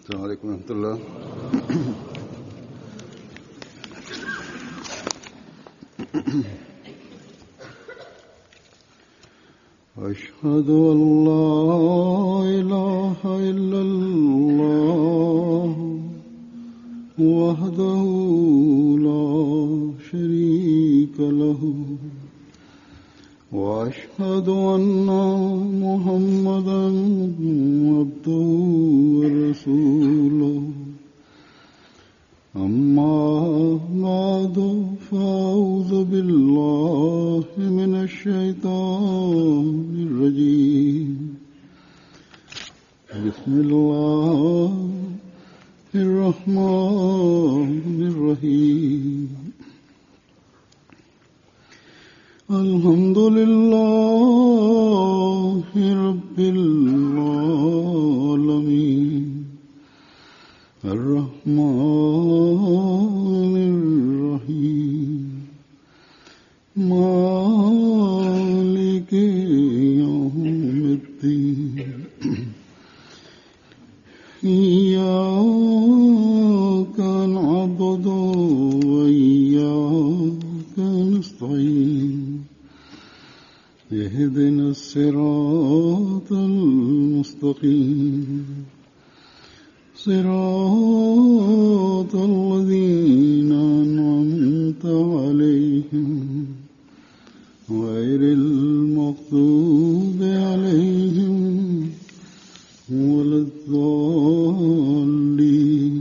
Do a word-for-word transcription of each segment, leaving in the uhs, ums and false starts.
السلام عليكم ورحمة الله. أشهد أن لا إله إلا الله وحده لا شريك له وأشهد أن محمدا عبده ورسوله أما بعد فأعوذ بالله من الشيطان الرجيم بسم الله الرحمن الرحيم الحمد لله رب العالمين الرحمن الرحيم مالك يوم الدين إياك نعبد وإياك نستعين اهدنا الصراط المستقيم صراط الذين أنعمت عليهم غير المغضوب عليهم ولا الضالين.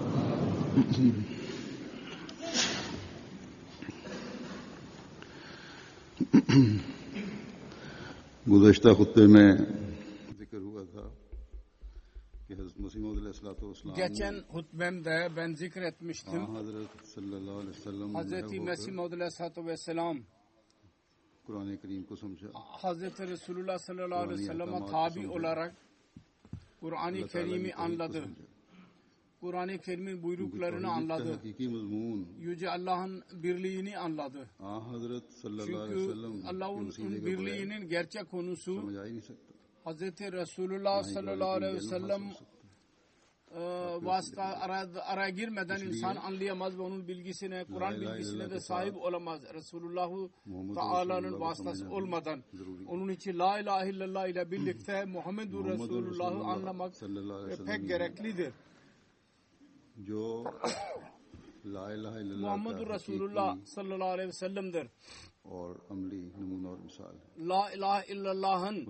गुज़श्ता खुतबे में जिक्र हुआ था कि हज़रत मसीह मौऊद अलैहिस्सलाम Geçen hutbemde ben zikretmiştim. Hazret sallallahu aleyhi ve sellem Hazreti Mesih Mevud Aleyhisselatü Vesselam Kur'an-ı Kerim को समझा. Hazreti Resulullah sallallahu aleyhi ve sellem'e tabi olarak Kur'an-ı Kerim'i anladı. Kur'an-ı Kerim'in buyruklarını anladı. Yüce Allah'ın birliğini anladı. Çünkü Allah'ın birliğinin gerçek konusu Hazreti Resulullah sallallahu aleyhi ve sellem vasıta araya, araya girmeden insan anlayamaz ve onun bilgisine, Kur'an bilgisine de sahip olamaz. Resulullah Teala'nın vasıtası olmadan. Onun için La ilahe illallah ile birlikte Muhammedur Resulullah'ı anlamak pek gereklidir. Muhammedur Resulullah sallallahu aleyhi ve sellem'dir. La ilahe illallah'ın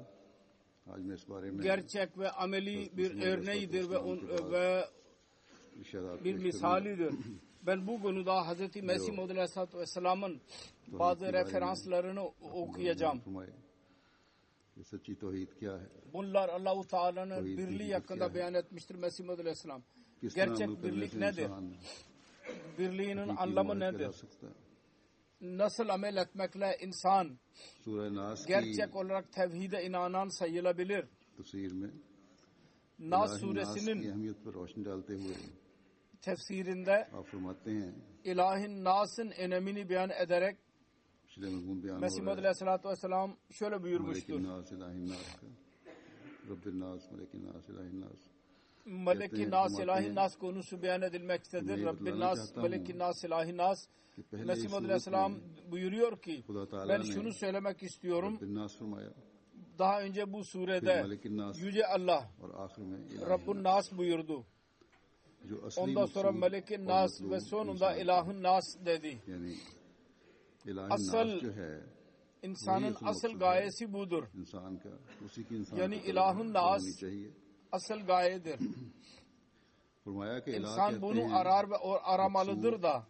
gerçek ve ameli bir örneğidir ve, on, ve bir misalidir. Ben bu konuda Hazreti Mesih Mevud Aleyhisselatü Vesselam'ın bazı referanslarını okuyacağım. Bunlar Allah-u Teala'nın birliği hakkında beyan etmiştir Mesih Mevud Aleyhisselam. Gerçek birlik nedir? Birliğinin anlamı nedir? Nasıl amel etmekle insan gerçek olarak tevhide inanan sayılabilir? Nas suresinin tefsirinde ilahin Nas'ın önemini beyan ederek Mesih Mevud Aleyhisselatü Vesselam şöyle buyurmuştur. Melek-i Nas, İlahi Nas konusu beyan edilmektedir. Rabbin Nas, Melek-i Nas, İlahi Nas. Mesih Mevud Aleyhisselam buyuruyor ki ben şunu söylemek istiyorum. Daha önce bu surede Yüce Allah Rabbun Nas buyurdu. Ondan sonra Melek-i Nas ve sonunda İlahi Nas dedi. Asıl insanın asıl gayesi budur. Yani İlahi Nas asıl gayedir. İnsan bunu arar ve aramalıdır da.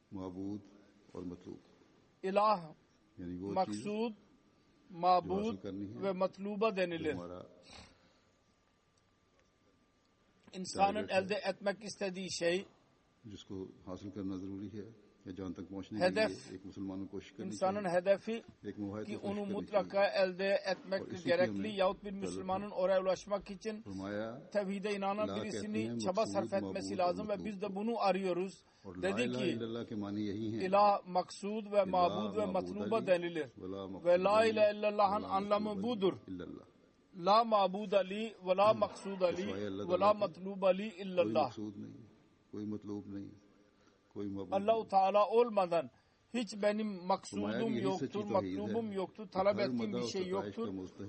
İlah, maksud, mabud ve matluba denilir. İnsanın elde etmek istediği şey hedef, insanın hedefi ki onu mutlaka elde etmek gerekli yahut bir Müslümanın oraya ulaşmak için tevhide inanan birisini çaba sarf etmesi lazım ve biz de bunu arıyoruz. Dedi ki ilah, maksud ve mabud ve matluba denilir ve la ilahe illallah'ın anlamı budur. La ma'bud ali ve la maksud ali ve la matlub ali illallah. Allah-u Teala olmadan hiç benim maksudum yoktur, matlubum yoktur, talep ettiğim bir şey yoktur.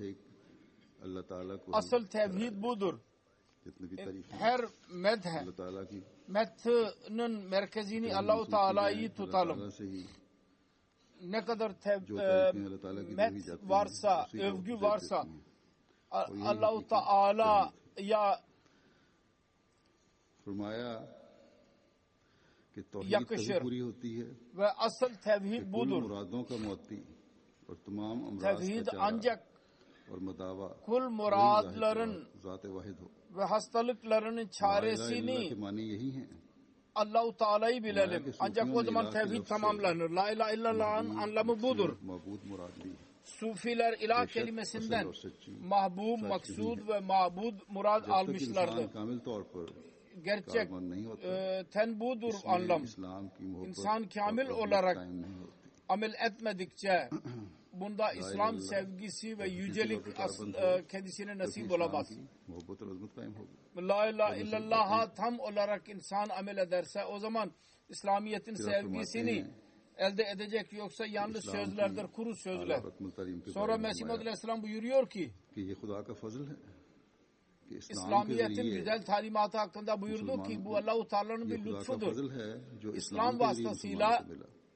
Asıl tevhid budur. Her medhe, medh'nin merkezini Allah-u Teala'yı tutalım. Ne kadar tev, e, medh varsa, övgü varsa Allah-u Teala'ya yakışır. Ve asıl tevhid budur. Tevhid ancak kul muradların ve hastalıklarının çaresini Allah-u Teala'yı bilelim. Ancak o zaman tevhid tamamlanır. La ilahe illallah'ın anlamı budur. Sufiler ilah kelimesinden mahbub, maksud ve mabud murad almışlardı. Gerçek e, ten budur anlam. İnsan kamil olarak amel etmedikçe bunda İslam sevgisi ve yücelik asıl, e, kendisine nasip olamaz. La ilahe illallah'a tam olarak insan amel ederse o zaman İslamiyet'in sevgisini elde edecek, yoksa yanlış sözlerdir, kuru sözler. Sonra Mesih Maud Aleyhisselam buyuruyor ki İslamiyet'in güzel talimatı hakkında buyurdu ki bu Allah-u Teala'nın bir lütfudur. İslam vasıtasıyla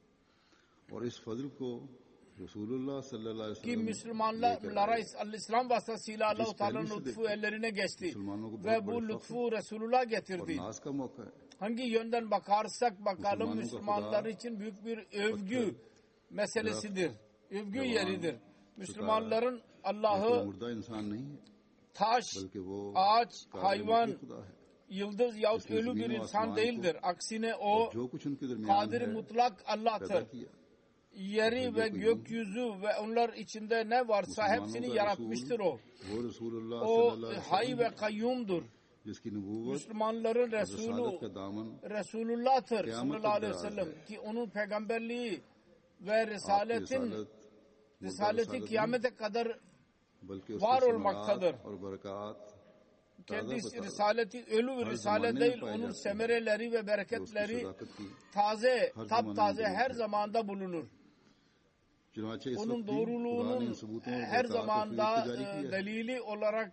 ki Müslümanlara İslam vasıtasıyla Allah-u Teala'nın lütfu ellerine geçti ve bu lütfu Resulullah getirdi. Hangi yönden bakarsak bakalım Müslümanlar için büyük bir övgü meselesidir. Övgü yeridir. Müslümanların Allah'ı taş, ağaç, hayvan, yıldız yahut ölü bir insan değildir. Aksine o kadir mutlak Allah'tır. Yeri ve gökyüzü ve onlar içinde ne varsa hepsini yaratmıştır o. O hay ve kayyumdur. Müslümanların Resulü Resulullah'tır sallallahu aleyhi ve sellem ki onun peygamberliği ve risaletin risaleti kıyamete kadar var olmaktadır. Kendisi risaleti ölü bir risale değil, onun semereleri ve bereketleri taze, taptaze her zamanda bulunur. Onun doğruluğunun her zamanda e, delili olarak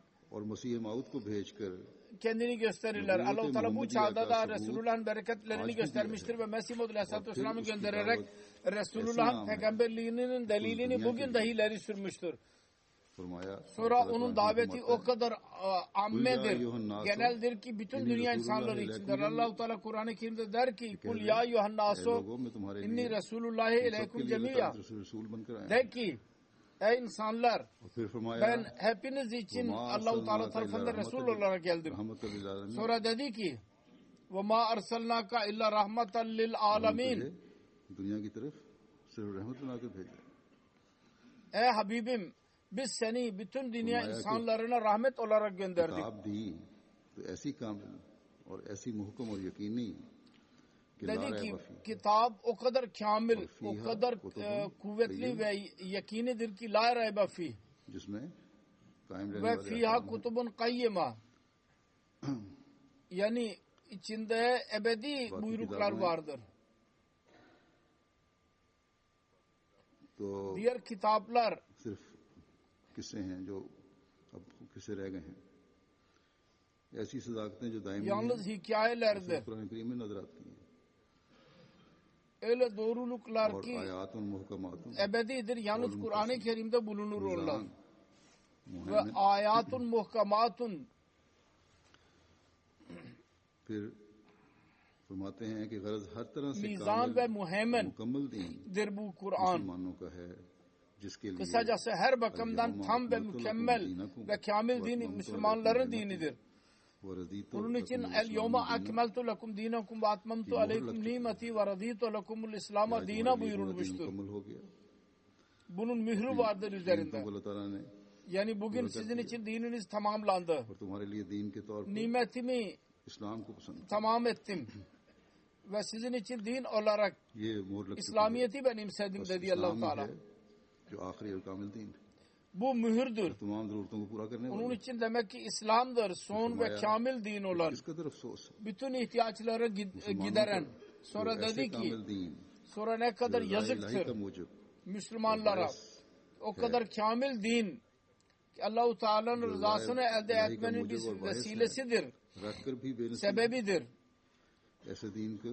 kendini gösterirler. Allah-u Teala bu çağda da Resulullah'ın bereketlerini göstermiştir ve Mesih Maud Aleyhisselatü Vesselam'ı göndererek Resulullah'ın peygamberliğinin delilini bugün dahi ileri sürmüştür. Sonra onun daveti o kadar ammedir, geneldir ki bütün dünya insanları içindir. Allah-u Teala Kur'an-ı Kerim'de der ki kul ya yuhannasu inni Resulullahi ileykum cemiya. De ki ey insanlar ben hepiniz için Allah-u Teala tarafından Resul olarak geldim. Sonra dedi ki ve ma arsalnaka illa rahmatan lil alamin. Ey Habibim biz seni bütün dünya insanlarına rahmet olarak gönderdik. Dedi ki kitap o kadar kamil, o kadar e, kuvvetli ve yakinidir ki la raybe fih. Ve fiha kutubun kayyima. Yani içinde ebedi buyruklar vardır. Diğer kitaplar किस्से हैं जो अब किस्से रह गए हैं ऐसी सदाकतें जो दायमी yalnız hikayelerdir. कुरान करीम में नजर आती हैं. Öyle doğruluklar ki ebedidir. Yalnız Kur'an-ı Kerim'de bulunur onlar. Ve ayatun muhkamatun. फिर फरमाते हैं कि गरज हर तरह से mizan ve muhemmendir bu Kur'an. मुसलमानों का है. Kısacası her bakımdan tam ve mükemmel ve kamil din Müslümanların dinidir. Bunun için el yevme akmeltu lekum dinakum ve atmamtu aleykum nimeti ve raditu lekumul İslam'a dina buyurulmuştur. Bunun mührü vardır üzerinde. Yani bugün sizin için dininiz tamamlandı. Nimetimi tamam ettim. Ve sizin için din olarak İslamiyet'i benimsedim dedi Allah-u Teala. Bu mühürdür. तमाम ज़रूरतों को पूरा करने Onun वाला için demek ki İslam'dır. Son ve kamil din olan. किस कदर अफसोस है Bütün ihtiyaçları gid- gideren. Sonra जो dedi ऐसे ki कामिल दीन sonra ne kadar जो इलाही yazıktır का मूजब Müslümanlara. O kadar kamil din ki Allah-u Teala'nın rızasını elde etmenin bir vesilesidir. रखकर भी बेनसीब Sebebidir. ऐसे दीन को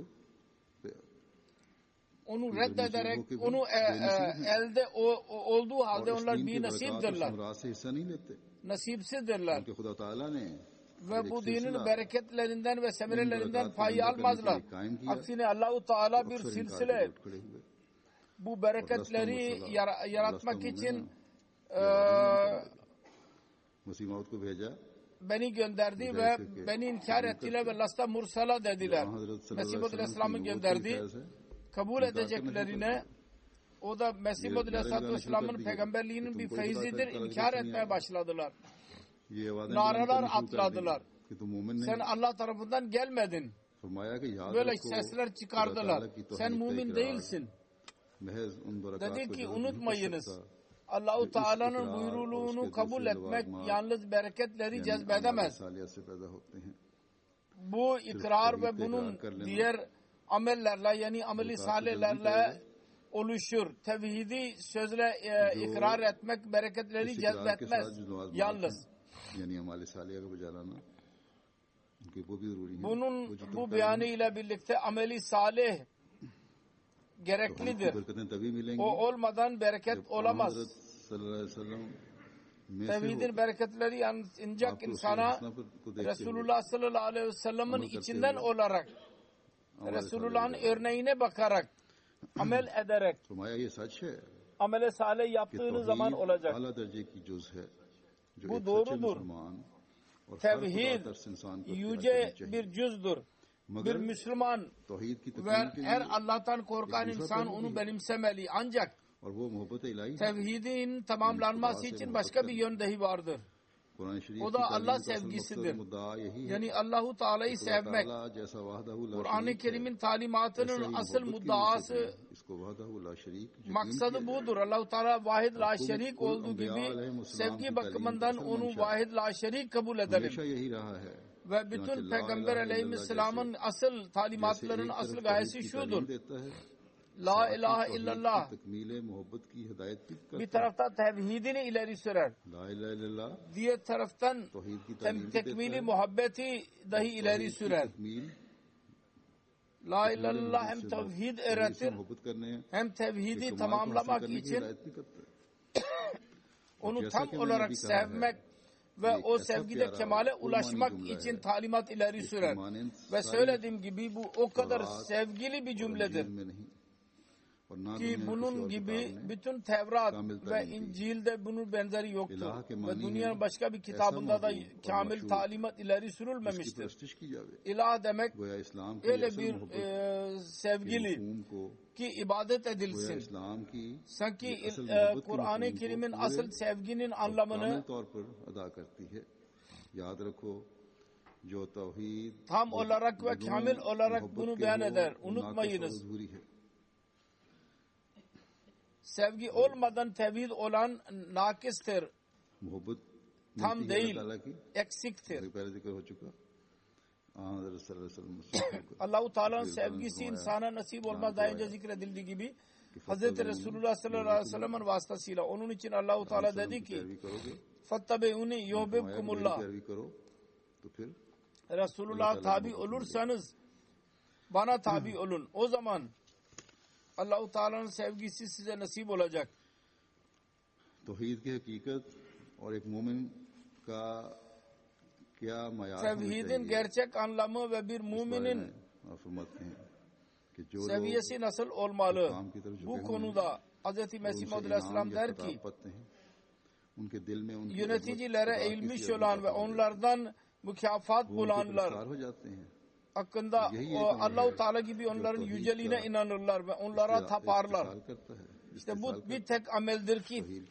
Onu reddederek onu e, e, elde o, o, olduğu halde और इस onlar दीन की bir बरकत और nasiptirler. समरात से हिस्सा नहीं लेते Nasipsizdirler. क्योंकि खुदा ताला ने Ve bu एक dinin सिलसिला bereketlerinden ve semerelerinden berekatı pay zinde almazlar. करने के लिए कायम किया, Aksine Allah-u Teala bir अक्सर इनकार silsile करके उठ खड़े हुए bu bereketleri yara- yaratmak için e, मसीह मौद को भेजा beni gönderdi ve beni inkar ettiler ve lasta mursala dediler. Mesih Muhammed Aleyhisselam'ı gönderdi. Kabul edeceklerine o da Mesih Muhammed Aleyhisselam'ın peygamberliğinin bir feyzidir. İnkar etmeye başladılar. Naralar atladılar. Sen Allah tarafından gelmedin. Böyle sesler çıkardılar. Sen mümin değilsin. Dedi ki unutmayınız. Allah-u Teala'nın buyruluğunu kabul etmek yalnız bereketleri cezbedemez. Bu ikrar ve bunun diğer amellerle yani ameli salihlerle oluşur. Tevhidi sözle e, ikrar etmek bereketleri cezbetmez. Yalnız. Bunun bu beyanı ile birlikte ameli salih gereklidir. O olmadan bereket olamaz. Tevhidin bereketleri ancak insana Resulullah sallallahu aleyhi ve sellem'in içinden olarak Resulullah'ın örneğine bakarak amel ederek amele salih yaptığınız zaman olacak. Bu doğrudur. Tevhid yüce bir cüzdür. Bir Müslüman ve her Allah'tan korkan insan onu benimsemeli. Ancak tevhidin tamamlanması için başka bir yön dahi vardır. O da Allah sevgisidir. Yani Allah-u Teala'yı sevmek. Kur'an-ı Kerim'in talimatının asıl muddaası maksadı budur. Allah-u Teala vahid la şerik olduğu gibi sevgi bakımından onu vahid la şerik kabul edelim. Ve bütün Peygamber aleyhisselamın asıl talimatlarının asıl gayesi şudur. La ilahe illallah bir taraftan tevhidini ileri sürer. Diğer taraftan tekmili muhabbeti dahi ileri sürer. La ilahe illallah hem tevhid öğretir hem tevhidi tamamlamak için onu tam olarak sevmek ve o sevgide kemale ulaşmak için talimat ileri sürer. Ve söylediğim gibi bu o kadar sevgili bir cümledir ki bunun gibi bütün Tevrat ve İncil'de bunun benzeri yoktur. Ve dünyanın başka bir kitabında da kamil talimat ileri sürülmemiştir. İlah demek öyle bir e, sevgili ki ibadet edilsin. Sanki e, Kur'an-ı Kerim'in asıl sevginin anlamını tam olarak ve kamil olarak bunu beyan eder. Unutmayınız. Sevgi olmadan tevhid olan nakistir. Tam değil. Eksiktir. Allah-u Teala'nın sevgisi insana nasip olmaz. Daha önce zikredildiği gibi Hazreti Resulullah sallallahu aleyhi ve sellem'in vasıtasıyla. Onun için Allah-u Teala dedi ki فَاتَّبِعُونِ يُحْبِبْكُمُ اللّٰهِ Resulullah tabi olursanız bana tabi olun. O zaman Allah-u Teala'nın sevgisi size nasip olacak. Tevhid ki hakikat और एक मोमिन का क्या मयार Tevhidin gerçek anlamı ve bir müminin seviyesi nasıl olmalı? Bu konuda Hz. Mesih Maud Aleyhisselam der ki yöneticilere eğilmiş olan ve onlardan mükafat bulanlar hakkında Allah-u Teala gibi onların yüceliğine inanırlar ve onlara taparlar. İşte bu bir tek ameldir ki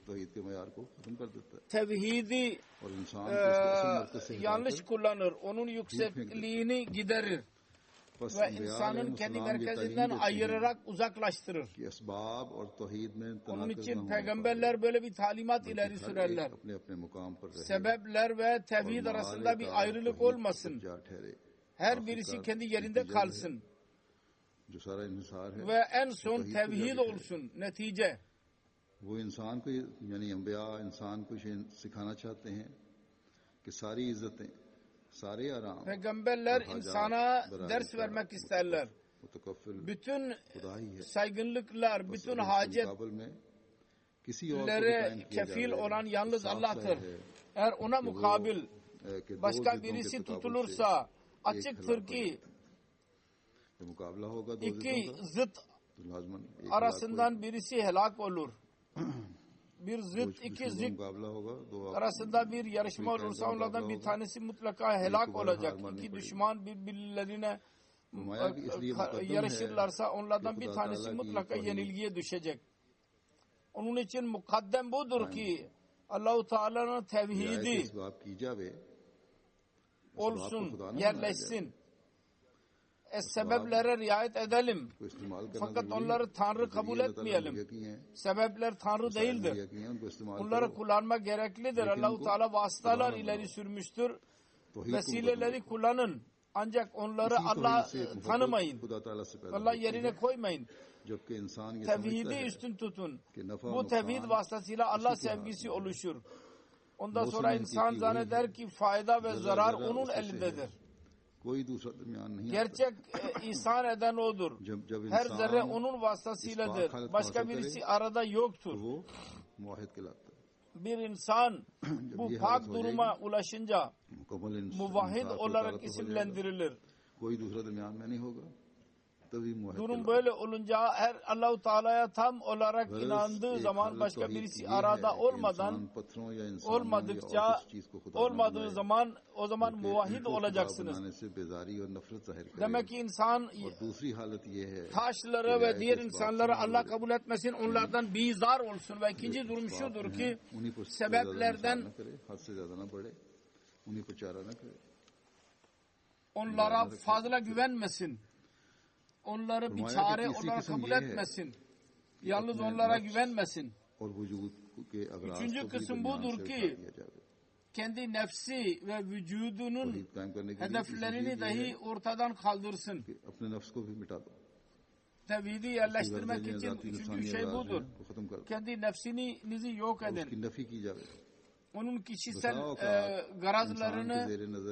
tevhidi e, yanlış kullanır. Onun yüksekliğini giderir. ve insanın kendi merkezinden ayırarak uzaklaştırır. Onun için peygamberler böyle bir talimat ileri sürerler. Sebepler ve tevhid arasında bir ayrılık olmasın. Her birisi kendi yerinde kalsın. Ve en son tevhid olsun netice. वो इंसान को यानी अंबिया इंसान को सिखाना चाहते हैं कि सारी इज्जतें सारे आराम Peygamberler insana ders vermek isterler. Bütün saygınlıklar, bütün hacetlere kefil olan yalnız Allah'tır. Eğer ona mukabil başka birisi tutulursa açıktır ki iki zıt arasından birisi helak olur. Bir zıt, iki zıt arasında bir yarışma olursa onlardan bir tanesi mutlaka helak olacak. İki düşman birbirlerine yarışırlarsa onlardan bir tanesi mutlaka yenilgiye düşecek. Onun için mukaddem budur ki Allah-u Teala'nın tevhidi olsun, yerleşsin. E, sebeplere riayet edelim. Fakat onları Tanrı kabul etmeyelim. Sebepler Tanrı değildir. Bunları kullanmak gereklidir. Allah-u Teala vasıtalar ileri sürmüştür. Vesileleri kullanın. Ancak onları Allah tanımayın. Allah yerine koymayın. Tevhidi üstün tutun. Bu tevhid vasıtasıyla Allah sevgisi oluşur. Ondan sonra insan zanneder ki fayda ve zarar onun elindedir. Gerçek e, ihsan eden odur. Her zerre onun vasıtasıyladır. Başka birisi arada yoktur. Bir insan bu pak duruma ulaşınca muvahhid olarak isimlendirilir. Durum böyle olunca her Allah-u Teala'ya tam olarak inandığı zaman başka birisi arada olmadan olmadıkça olmadığı zaman o zaman muvahhid olacaksınız. Demek ki insan taşları ve diğer insanları Allah kabul etmesin, onlardan bizar olsun ve ikinci durum şudur ki sebeplerden onlara fazla güvenmesin. Onları bir çare olarak kabul etmesin. Yalnız onlara güvenmesin. Üçüncü kısım budur ki kendi nefsi ve vücudunun hedeflerini dahi ortadan kaldırsın. Tevhidi yerleştirmek için üçüncü şey budur. Kendi nefsinizi yok edin. Onun kişisel e, garazlarını,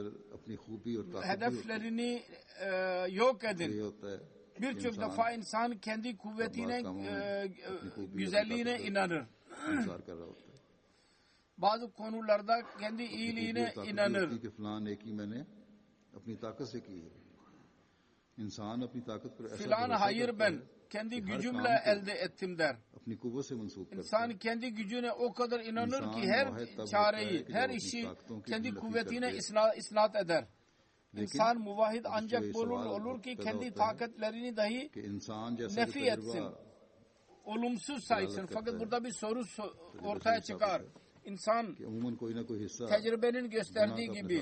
hedeflerini e, yok edin. Birçok defa insan kendi kuvvetine, e, güzelliğine inanır. Bazı konularda kendi iyiliğine inanır. Filan hayır ben kendi gücümle elde ettim der. İnsan kendi gücüne o kadar inanır ki her çareyi, her işi kendi kuvvetine isnat eder. İnsan muvahhid ancak bulur olur ki kendi takatlerini dahi nefi etsin. Olumsuz saysın. Fakat burada bir soru ortaya çıkar. İnsan tecrübenin gösterdiği gibi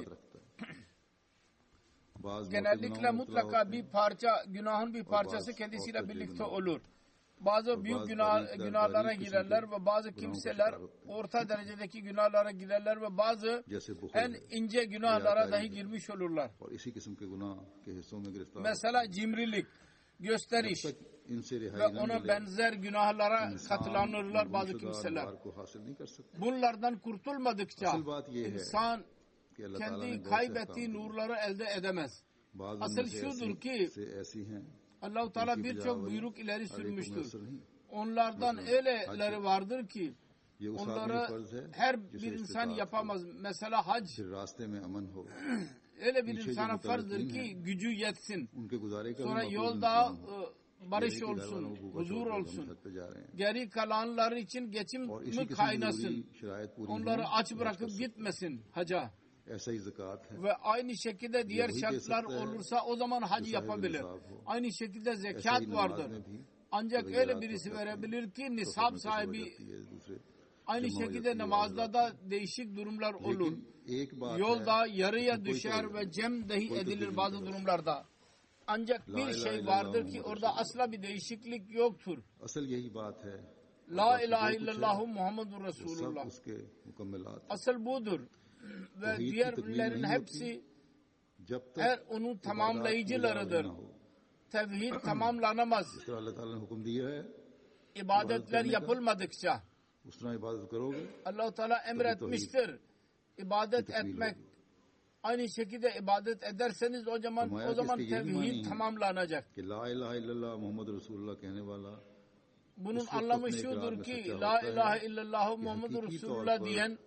genellikle mutlaka bir parça, günahın bir parçası kendisiyle birlikte olur. Bazı büyük günah, günahlara girerler ve bazı kimseler orta derecedeki günahlara girerler ve bazı en ince günahlara dahi girmiş olurlar. Mesela cimrilik, gösteriş ve ona benzer günahlara katılanırlar bazı kimseler. Bunlardan kurtulmadıkça insan kendi kaybettiği nurları elde edemez. Asıl şudur ki Allah-u Teala birçok buyruk ileri sürmüştür. Onlardan öyleleri vardır ki onları her bir insan yapamaz. Mesela hac öyle bir insana farzdır ki gücü yetsin. Sonra yolda barış olsun, huzur olsun. Geri kalanlar için geçim mi kaynasın. Onları aç bırakıp gitmesin haca. Ve aynı şekilde diğer şartlar olursa o zaman hac yapabilir. Aynı şekilde zekat vardır. Ancak öyle birisi verebilir ki nisab sahibi. Aynı şekilde namazda da değişik durumlar olur. Yolda yarıya düşer ve cem dahi edilir bazı durumlarda. Ancak bir şey vardır ki orada asla bir değişiklik yoktur. Asıl yही बात है. La ilahe illallah Muhammedur Resulullah. Asıl budur. Ve diğerlerin hepsi eğer onun tamamlayıcılarıdır. Tevhid tamamlanamaz. İbadetler yapılmadıkça. Allah-u Teala emretmiştir. İbadet etmek. Aynı şekilde ibadet ederseniz o zaman o zaman tevhid tamamlanacak. La ilahe illallah Muhammed Resulullah कहने वाला. Bunun anlamı şudur ki La ilahe illallah Muhammedur Resulullah diyen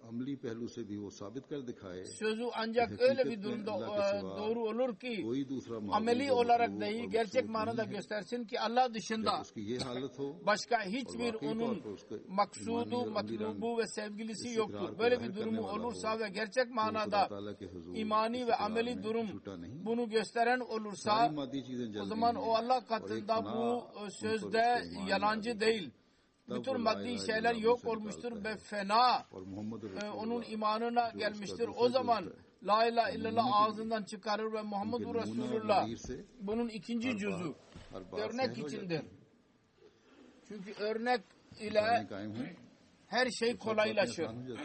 sözü ancak öyle bir durumda doğru olur ki ameli olarak değil gerçek manada göstersin ki Allah dışında başka hiçbir onun maksudu, matlubu ve sevgilisi yoktur. Böyle bir durumu olursa ve gerçek manada imani ve ameli durum bunu gösteren olursa o zaman o Allah katında bu sözde yalancı değil. Bütün maddi şeyler yok olmuştur ve fena e, onun imanına gelmiştir. O zaman La ilahe illallah ağzından çıkarır ve Muhammedur Resulullah bunun ikinci cüzü örnek içindir. Çünkü örnek ile her şey kolaylaşır.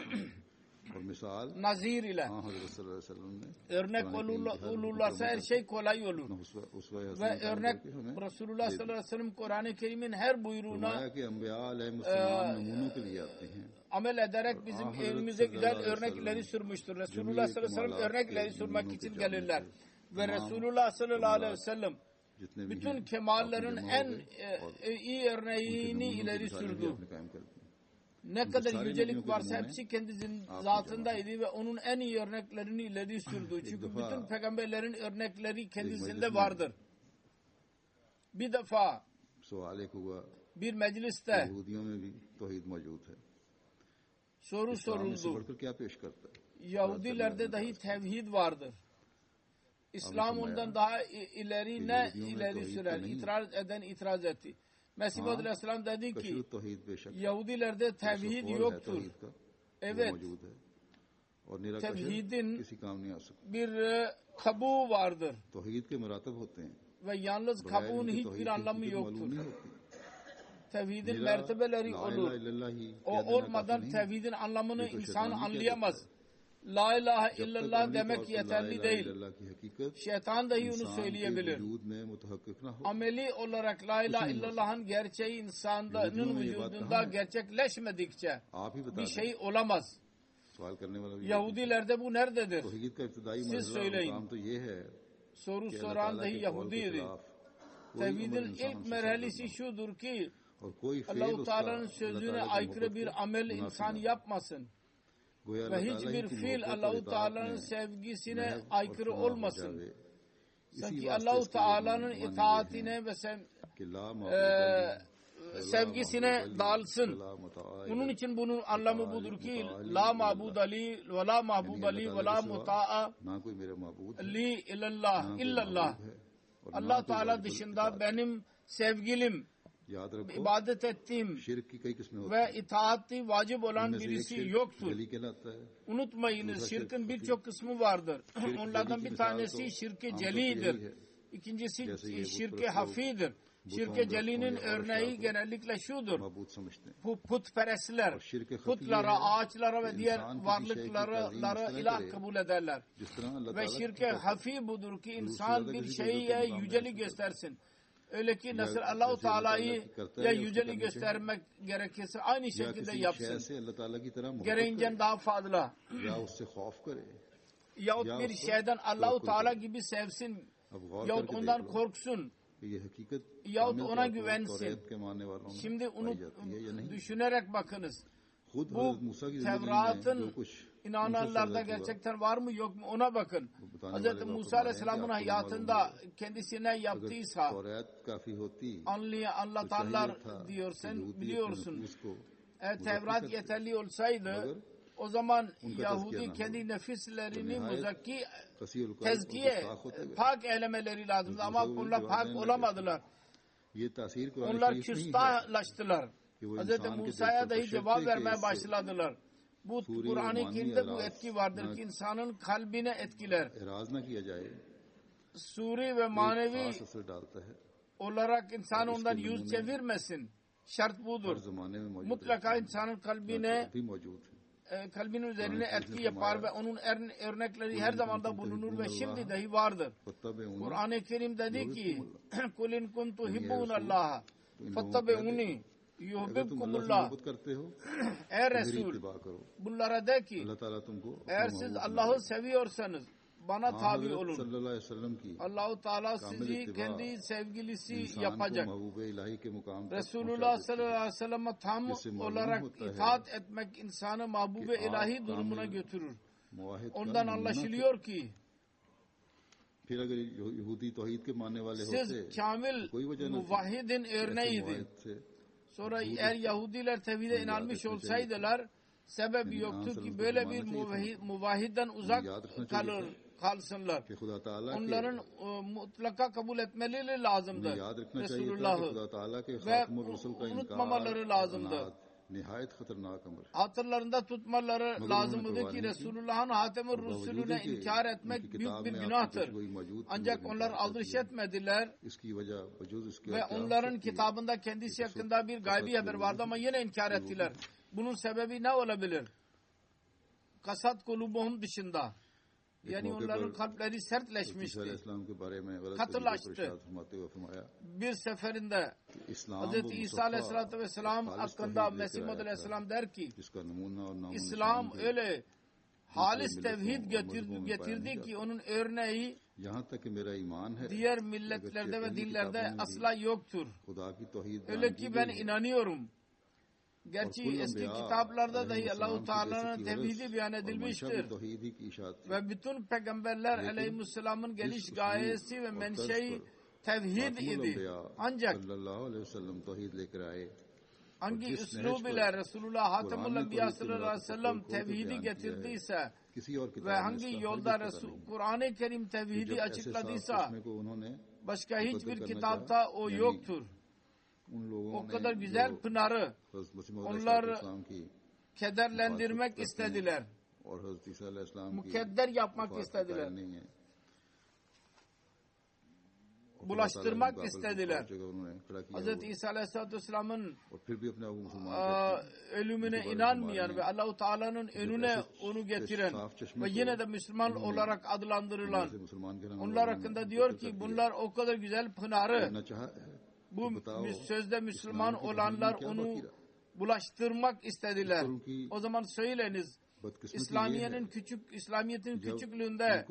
Nazir ile örnek olurlarsa her şey kolay olur. Ve örnek Resulullah sallallahu aleyhi ve sellem Kur'an-ı Kerim'in her buyruğuna e, amel ederek bizim elimize güzel örnekleri sürmüştür. Resulullah sallallahu aleyhi ve sellem örnekleri sürmek için gelirler. Ve Resulullah sallallahu aleyhi ve sellem bütün kemallerin en e, iyi örneğini ileri sürdü. Ne kadar yücelik varsa hepsi kendi zatındaydı ve onun en iyi örneklerini ileri sürdü. Çünkü bütün peygamberlerin örnekleri kendisinde vardır. Bir defa bir mecliste soru soruldu. Yahudilerde dahi tevhid vardır. İslam ondan daha ileri ne ileri sürer? İtiraz eden itiraz etti. Mesih Maud Aleyhisselam dedi ki Yahudilerde tevhid yoktur. Evet. Tevhidin bir kabuğu vardır. Ve yalnız kabuğun hiçbir anlamı yoktur. Tevhidin mertebeleri olur. O olmadan tevhidin anlamını insan anlayamaz. La ilahe illallah demek yeterli değil. Şeytan dahi onu söyleyebilir. Ameli olarak La ilahe illallah'ın gerçeği insanın vücudunda gerçekleşmedikçe bir şey olamaz. Yahudilerde bu nerededir? Siz söyleyin. Soru soran dahi Yahudiydi. Tevhidin ilk merhalesi şudur ki Allah-u Teala'nın sözüne aykırı bir amel insan yapmasın. Ve hiçbir fiil Allah-u Teala'nın sevgisine aykırı olmasın. Sanki Allah-u Teala'nın itaatine ve sev, e, sevgisine dalsın. Bunun için bunun anlamı budur ki La ma'bud ali ve la mahbub ali ve la muta'a li illallah illallah. Allah Teala dışında benim sevgilim, ibadet ettiğim ve itaati vacip olan birisi yoktur. Unutmayınız şirkin birçok kısmı vardır. Onlardan bir tanesi şirk-i celidir. İkincisi şirk-i hafidir. Şirk-i celinin örneği genellikle şudur. Putperestler putlara, ağaçlara ve diğer varlıklara ilah kabul ederler. Ve şirk-i hafi budur ki insan bir şeye yüceli göstersin. Öyle ki nasıl Allah-u Teala'yı ya yüceli göstermek gerekirse aynı şekilde yapsın. Gereğinden daha fazla. Yahut bir şeyden Allah-u Teala gibi sevsin. Yahut ondan korksun. Yahut ona güvensin. Şimdi onu düşünerek bakınız. Bu Tevrat'ın inananlarda gerçekten var mı yok mu ona bakın. Hz. Musa Aleyhisselam'ın hayatında kendisine yaptıysa anlayan, anlatanlar diyorsun, biliyorsun. Eğer Tevrat yeterli olsaydı o zaman Yahudi kendi nefislerini muzakki, tezkiye, pak eylemeleri lazımdı ama onlar pak olamadılar. Onlar küstahlaştılar. Hz. Musa'ya dahi cevap vermeye başladılar. Bu Kur'an-ı Kerim'de bu etki vardır ki insanın kalbine etkiler. suri ve manevi olarak insan ondan yüz çevirmesin. Şart budur. Mutlaka insanın kalbine e, kalbinin üzerine etki yapar ve onun örnekleri her zamanda bulunur ve şimdi dahi vardır. Kur'an-ı Kerim dedi ki kul in kuntu hibbunallah fattabi'uni yuhibbukumullah. Ey Resul, bunlara de ki eğer siz Allah'ı seviyorsanız bana tabi olun. Allah-u Teala sizi kendi sevgilisi yapacak. Resulullah sallallahu aleyhi ve sellem'e tam olarak itaat etmek insanı mahbub-i ilahi durumuna götürür. Ondan anlaşılıyor ki siz kamil muvahhidin örneğiydi. Sonra eğer Yahudiler tevhide inanmış olsaydılar sebebi yoktur ki böyle bir muvahhidden uzak kalır. kalsınlar. Onların e, mutlaka kabul etmeleri lazımdı Resulullah'ı ve unutmamaları lazımdı. Hatırlarında tutmaları lazımdı ki Resulullah'ın Hatem-ül Rusulüne inkar etmek büyük bir günahtır. Ancak onlar aldırış etmediler ve onların kitabında kendisi hakkında bir gaybi haber vardı ama yine inkar ettiler. Bunun sebebi ne olabilir? Kasat kulubuhum dışında. Yani onların kalpleri sertleşmişti, katılaştı. Bir seferinde Hz. İsa Aleyhisselatü Vesselam hakkında Mesih Muhammed Aleyhisselam der ki İslam öyle halis tevhid getirdi, getirdi ki onun örneği diğer milletlerde ve dinlerde asla yoktur. Öyle ki ben inanıyorum. Gerçi eski kitaplarda dahi Allah-u Teala'nın tevhidi beyan edilmiştir. Ve bütün peygamberler aleyhisselamın geliş gayesi ve menşei tevhid idi. Ancak hangi üslub ile Resulullah Hatemul Enbiya sallallahu aleyhi ve sellem tevhidi getirdiyse ve hangi yolda Kur'an-ı Kerim tevhidi açıkladıysa başka hiçbir kitapta o yoktur. O kadar güzel pınarı onlar kederlendirmek istediler. Mükedder yapmak istediler. Bulaştırmak istediler. Hz. İsa Aleyhisselatü Vesselam'ın ölümüne inanmayan ve Allah-u Teala'nın önüne onu getiren ve yine de Müslüman olarak adlandırılan onlar hakkında diyor ki bunlar o kadar güzel pınarı. Bu sözde Müslüman olanlar onu bulaştırmak istediler. O zaman söyleniz İslamiye'nin küçük İslamiyet'in küçüklüğünde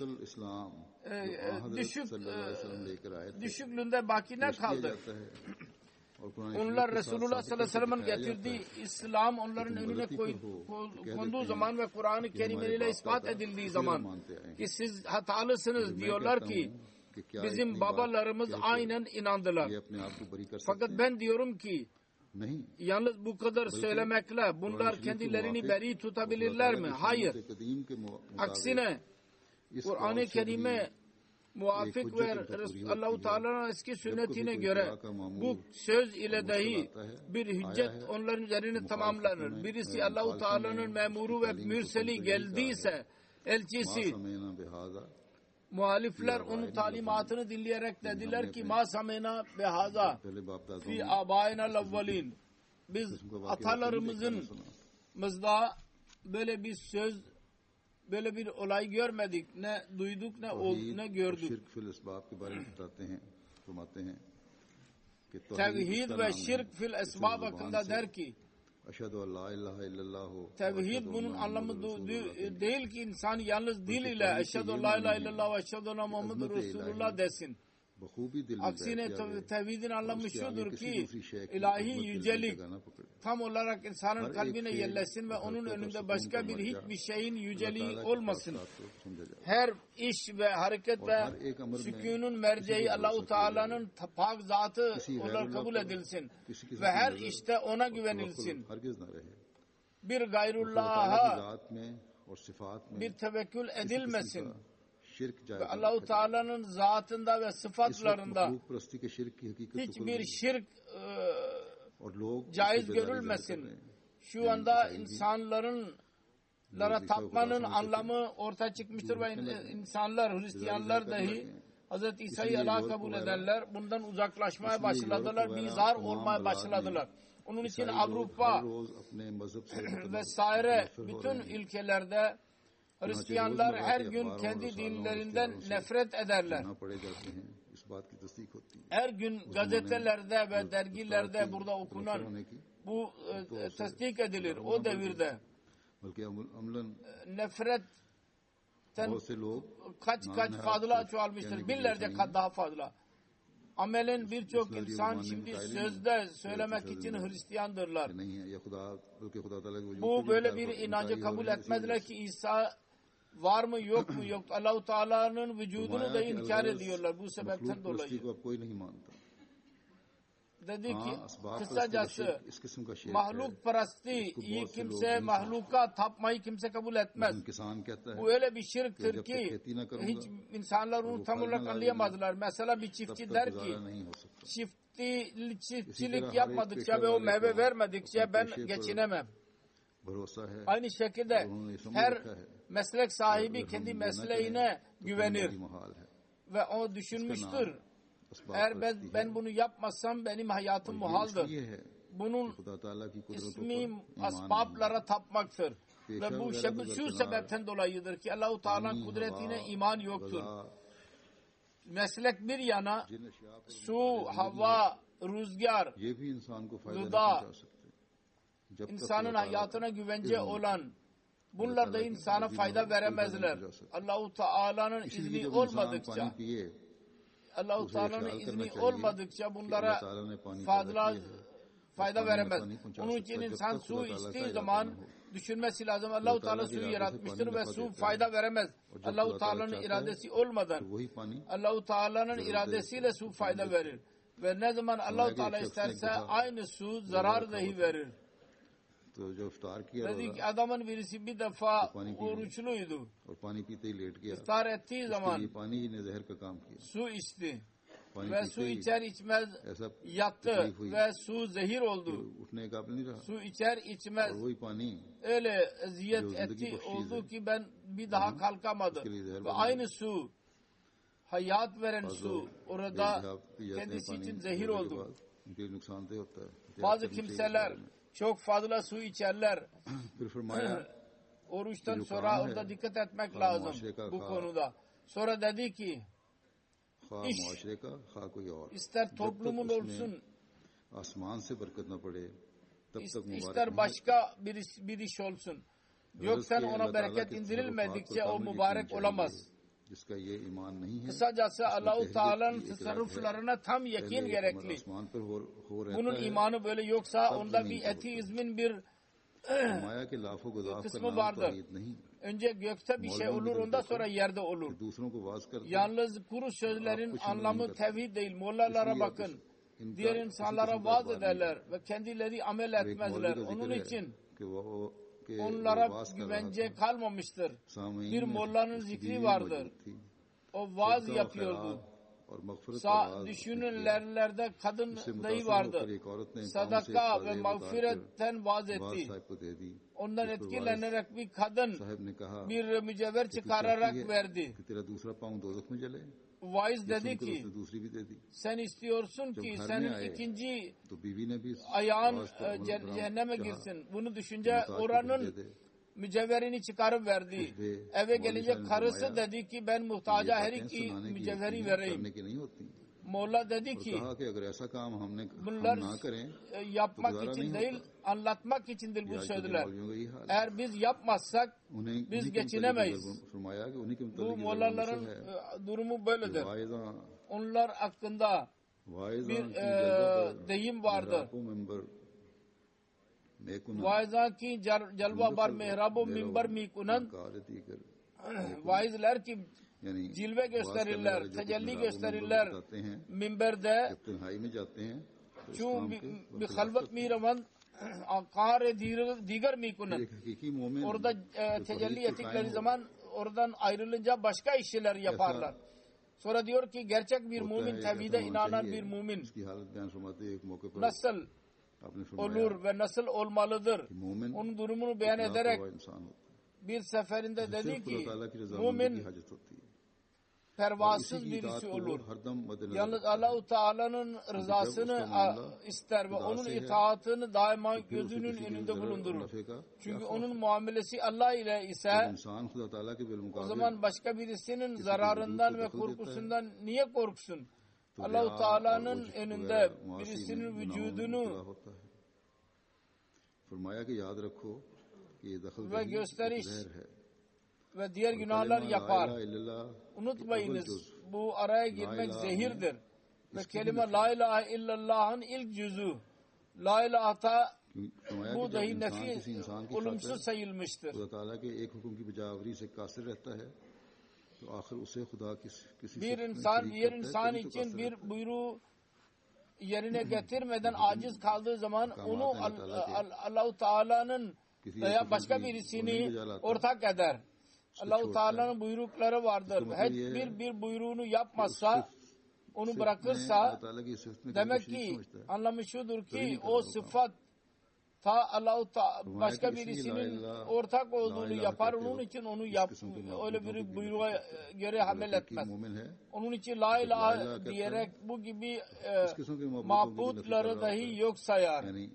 e, düşük e, düşüklüğünde baki ne kaldı? Onlar Resulullah sallallahu aleyhi ve sellem'in getirdiği İslam onların önüne koy, konduğu zaman ve Kur'an-ı Kerim ile ispat edildiği zaman ki siz hatalısınız diyorlar ki bizim babalarımız aynen inandılar. Fakat ben diyorum ki yalnız bu kadar söylemekle bunlar kendilerini beri tutabilirler mi? Hayır. Aksine Kur'an-ı Kerim'e muvafık ve Allah-u Teala'nın eski sünnetine göre bu söz ile dahi bir hüccet onların üzerine tamamlanır. Birisi Allah-u Teala'nın memuru ve mürseli geldiyse elçisi muhalifler onun talimatını dinleyerek dediler ki ma samena behaza fi abayna evvelin. Biz atalarımızın mızda böyle bir söz, böyle bir olay görmedik. Ne duyduk ne ol, ne gördük. Tevhid ve şirk fil esbab hakkında der ki tevhid bunun anlamı değil ki insan yalnız dil ile eşhedü en la ilahe illallah ve eşhedü enne Muhammed Resulullah desin. Aksine tevhidin anlamı şudur ki ilahi yücelik tam olarak insanın kalbine yerleşsin ve onun önünde başka bir hiçbir şeyin yüceliği olmasın. Her iş ve hareket ve sükûnun merceği Allah-u Teala'nın pak zatı olarak kabul edilsin ve her işte ona güvenilsin. Bir gayrullah'a bir tevekkül edilmesin. Ve Allah-u Teala'nın zatında ve sıfatlarında hiçbir şirk e, caiz görülmesin. Şu anda insanların lara tapmanın anlamı ortaya çıkmıştır ve insanlar, Hristiyanlar dahi Hazreti İsa'yı Allah kabul edenler bundan uzaklaşmaya başladılar, bizar olmaya başladılar. Onun için Avrupa vesaire bütün ülkelerde Hristiyanlar her gün kendi dinlerinden nefret ederler. Her gün gazetelerde ve dergilerde burada okunan bu e, tasdik edilir. O devirde nefretten kaç kaç fazla çoğalmıştır. Binlerce kat daha fazla. Amelen birçok insan şimdi sözde söylemek için Hristiyandırlar. Bu böyle bir inancı kabul etmezler ki İsa var mı yok mu yok. Allah-u Teala'nın vücudunu da inkar ediyorlar bu sebepten dolayı. Dedi ki kısacası mahluk parasti iyi kimse mahluka tapmayı kimse kabul etmez. Bu öyle bir şirktir ki hiç insanlar onu tam olarak anlayamazlar. Mesela bir çiftçi der ki çiftçi, çiftçilik yapmadıkça ve o meyve vermedikçe ben geçinemem. Aynı şekilde her meslek sahibi kendi mesleğine güvenir ve o düşünmüştür. Eğer ben, ben bunu yapmazsam benim hayatım muhaldır. Bunun ismi asbablara tapmaktır. Ve bu şu sebepten dolayıdır ki Allah-u Teala'nın kudretine iman yoktur. Meslek bir yana su, hava, rüzgar, gıda, insanın hayatına güvence olan bunlar da insana fayda veremezler. Allah-u Teala'nın izni olmadıkça Allah-u Teala'nın izni olmadıkça bunlara fazla fayda veremez. Onun için insan su içtiği zaman düşünmesi lazım. Allah-u Teala suyu yaratmıştır ve su fayda veremez. Allah-u Teala'nın iradesi olmadan Allah-u Teala'nın iradesiyle su fayda verir. Ve ne zaman Allah-u Teala isterse aynı su zarar dahi verir. Dedi ki adamın birisi bir defa oruçluydu. İftar ettiği zaman su içti. Ve su içer içmez yattı ve su zehir oldu. Su içer içmez öyle eziyet etti oldu ki ben bir daha kalkamadım. Ve aynı su, hayat veren su orada kendisi için zehir oldu. Bazı kimseler çok fazla su içerler. Oruçtan sonra orada dikkat etmek lazım bu konuda. Sonra dedi ki iş ister toplumun olsun ister başka bir iş, bir iş olsun. Gökten ona bereket indirilmedikçe o mübarek olamaz. Kısacası Allah-u Teala'nın tasarruflarına tam yakin gerekli. Bunun imanı böyle yoksa onda bir ateizmin bir kısmı vardır. Önce gökte bir şey olur, ondan sonra yerde olur. Yalnız kuru sözlerin anlamı tevhid değil. Mollalara bakın. Diğer insanlara vaaz ederler ve kendileri amel etmezler. Onun için onlara güvence kalmamıştır. Bir mollanın zikri vardır. O vaaz yapıyordu. Sa düşünürlerde kadın dayı vardı. Sadaka ve mağfiretten vaaz etti. Ondan etkilenerek bir kadın bir mücevher çıkararak verdi. Vaiz dedi ki sen istiyorsun ki senin ikinci ayağın cehenneme girsin. Bunu düşünce oranın mücevherini çıkarıp verdi. Eve gelince karısı dedi ki ben muhtaca her iki mücevheri vereyim. Molla dedi ki bunlar yapmak için değil anlatmak içindir bu sözler. Eğer biz yapmazsak biz geçinemeyiz. Bu mollaların durumu böyledir. Onlar hakkında bir e, deyim vardır. Vaizan ki jalva bar mehrabo minber mi kunan vaizler ki cilve gösterirler, tecelli gösterirler minberde şu bir halvat mi raman kare diğer mi kunan orada e, tecelli ettikleri zaman oradan ayrılınca başka işler yaparlar. Sonra diyor ki gerçek bir mümin, tevhide inanan bir mümin nasıl olur ve nasıl olmalıdır? Onun durumunu beyan ederek bir seferinde dedi ki mümin pervasız birisi olur. Yalnız Allah-u Teala'nın rızasını ister ve onun itaatını daima gözünün önünde bulundurur. Çünkü onun muamelesi Allah ile ise o zaman başka birisinin zararından ve korkusundan niye korksun? Allah-u Teala'nın önünde birisinin vücudunu ve gösteriş ve diğer günahlar yapar. Unutmayınız, bu araya girmek zehirdir. Ve kelime la ilahe illallah'ın ilk cüzü. La ilahata bu dahi nefi olumsuz sayılmıştır. Bir insan diğer insan için bir buyruğu yerine getirmeden aciz kaldığı zaman onu Allah-u Teala'nın veya başka birisini ortak eder. Allah-u Teala'nın buyrukları vardır. Her bir bir buyruğunu yapmazsa, onu bırakırsa demek ki anlamı şudur ki o sıfat ta Allah-u Teala başka birisinin ortak olduğunu yapar. Onun için onu yap, öyle bir buyruğa göre amel etmez. Onun için la ilahe diyerek bu gibi e, mabutları dahi yok sayar. Yani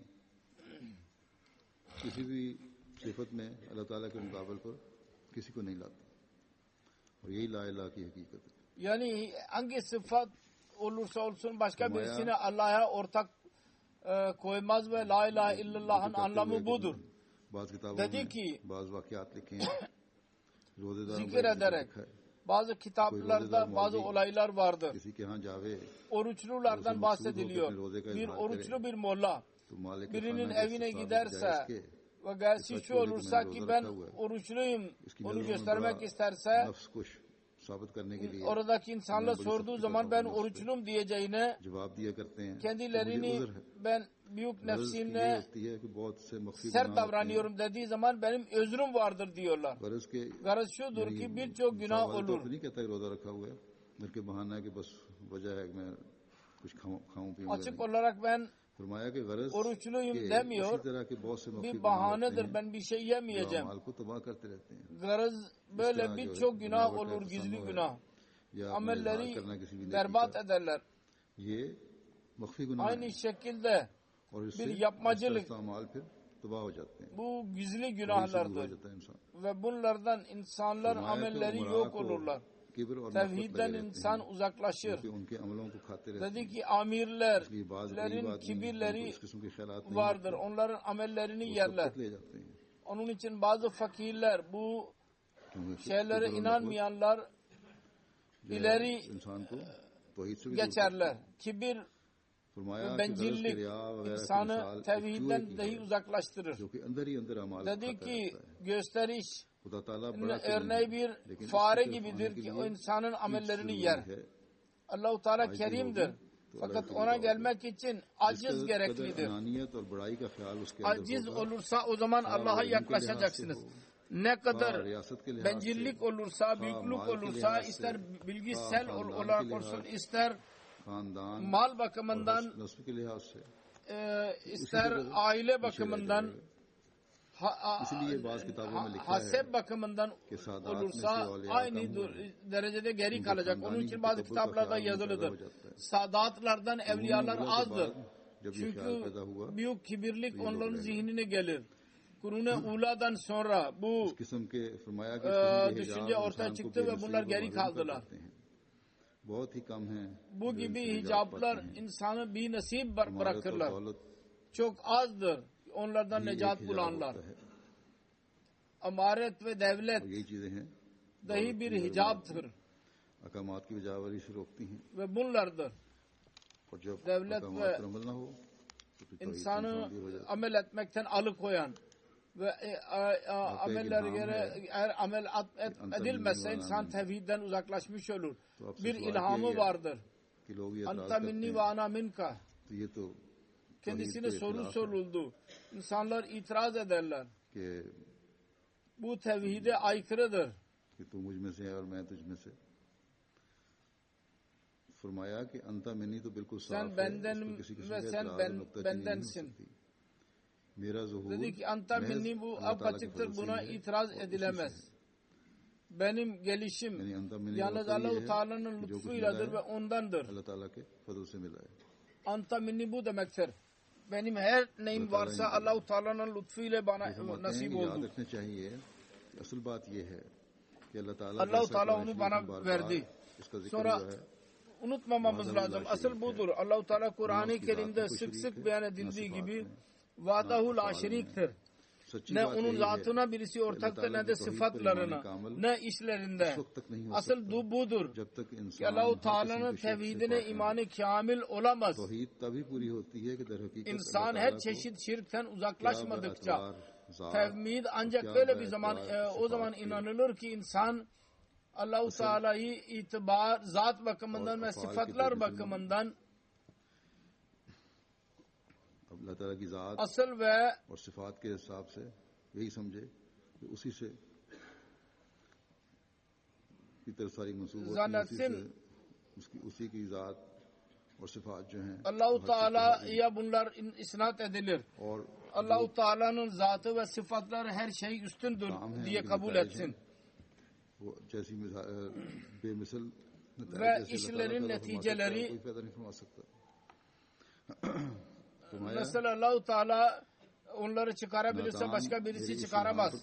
किसी भी सिफत में अल्लाह ताला के मुकाबले पर किसी को नहीं लाता और यही ला इलाहा की हकीकत है. Yani hangi sıfat olursa olsun başka birisine Allah'a ortak e, koymaz ve la ilahe illallah'ın anlamı budur. Dedi ki zikir ederek bazı kitaplarda bazı olaylar vardır. Oruçlulardan bahsediliyor. Bir oruçlu bir molla birinin evine giderse ve gerçi şu olursa ki ben oruçluyum, onu göstermek isterse oradaki insanlar sorduğu zaman ben oruçluyum diyeceğine kendilerini ben büyük nefsimle sert davranıyorum dediği zaman benim özrüm vardır diyorlar. Garaz şudur ki birçok günah olur. Açık olarak ben oruçluyum demiyor. Bir bahanedir, ben bir şey yemeyeceğim. Garaz böyle birçok günah olur, gizli günah. Amelleri berbat ederler. Aynı şekilde bir yapmacılık bu gizli günahlardır. Ve bunlardan insanlar amelleri yok olurlar. Tevhidden insan uzaklaşır. Dedi ki amirlerin kibirleri vardır. Onların amellerini yerler. Onun için bazı fakirler bu şeylere inanmayanlar ileri geçerler. Kibir ve bencillik insanı tevhidden dahi uzaklaştırır. Dedi ki gösteriş örneği bir fare gibidir ki o insanın amellerini yer. Allah-u Teala kerimdir. Fakat ona gelmek için aciz gereklidir. Aciz olursa o zaman Allah'a yaklaşacaksınız. Ne kadar bencillik olursa, büyüklük olursa, ister bilgisel olarak olsun, ister mal bakımından, e, ister aile bakımından, Ha, ha, hasep bakımından olursa aynı derecede geri kalacak. Onun için bazı kitaplarda yazılıdır. Sadatlardan evliyalar azdır. Çünkü büyük kibirlik onların zihnine gelir. Kurun-i Ula'dan sonra bu e, düşünce ortaya çıktı ve bunlar geri kaldılar. Bu gibi hicaplar insanı bir nasip bırakırlar. Çok azdır onlardan necat bulanlar. Amaret ve devlet dahi bir hicaptır. Ve bunlardır. Devlet ve insanı amel etmekten alıkoyan ve e, a, a, ameller göre eğer amel et, edilmezse insan tevhidden uzaklaşmış olur. Bir ilhamı vardır. Anta minni ve ana minka. Kendisine soru soruldu. İnsanlar itiraz ederler. Bu tevhide aykırıdır. Sen bendenim ve sen ben, bendensin. Dedi ki anta minni bu apaçıktır, buna itiraz edilemez. benim gelişim yalnız Allah-u Teala'nın lütfuyladır ve ondandır. Anta minni bu demektir. Benim her neyim varsa Allah-u Teala'nın lütfuyla bana nasip oldu. Allah-u Teala onu bana verdi. Sonra unutmamamız lazım. Asıl budur. Allah-u Teala Kur'an-ı Kerim'de sık sık beyan edildiği gibi va'dahu la şeriktir. Ne onun zatına birisi ortaktır ne de sıfatlarına, ne işlerinde. Asıl bu budur. Ki Allah-u Teala'nın tevhidine imanı kamil olamaz. İnsan her çeşit şirkten uzaklaşmadıkça tevhid ancak öyle bir zaman e, o zaman inanılır ki insan Allah-u Teala'yı itibar, zat bakımından ve sıfatlar bakımından asıl ve और सिफात के हिसाब से यही समझे कि उसी से की तरफ सारी मंसूबत उसी से उसकी उसी की ज़ात और सिफात जो हैं Allah-u Teala'ya bunlar isnat edilir. Allah-u Teala'nın zatı ve sıfatları her şey üstündür diye kabul etsin. वो जैसी बेमिसल ve işlerin neticeleri mesela Allah-u Teala onları çıkarabilirse başka birisi çıkaramaz.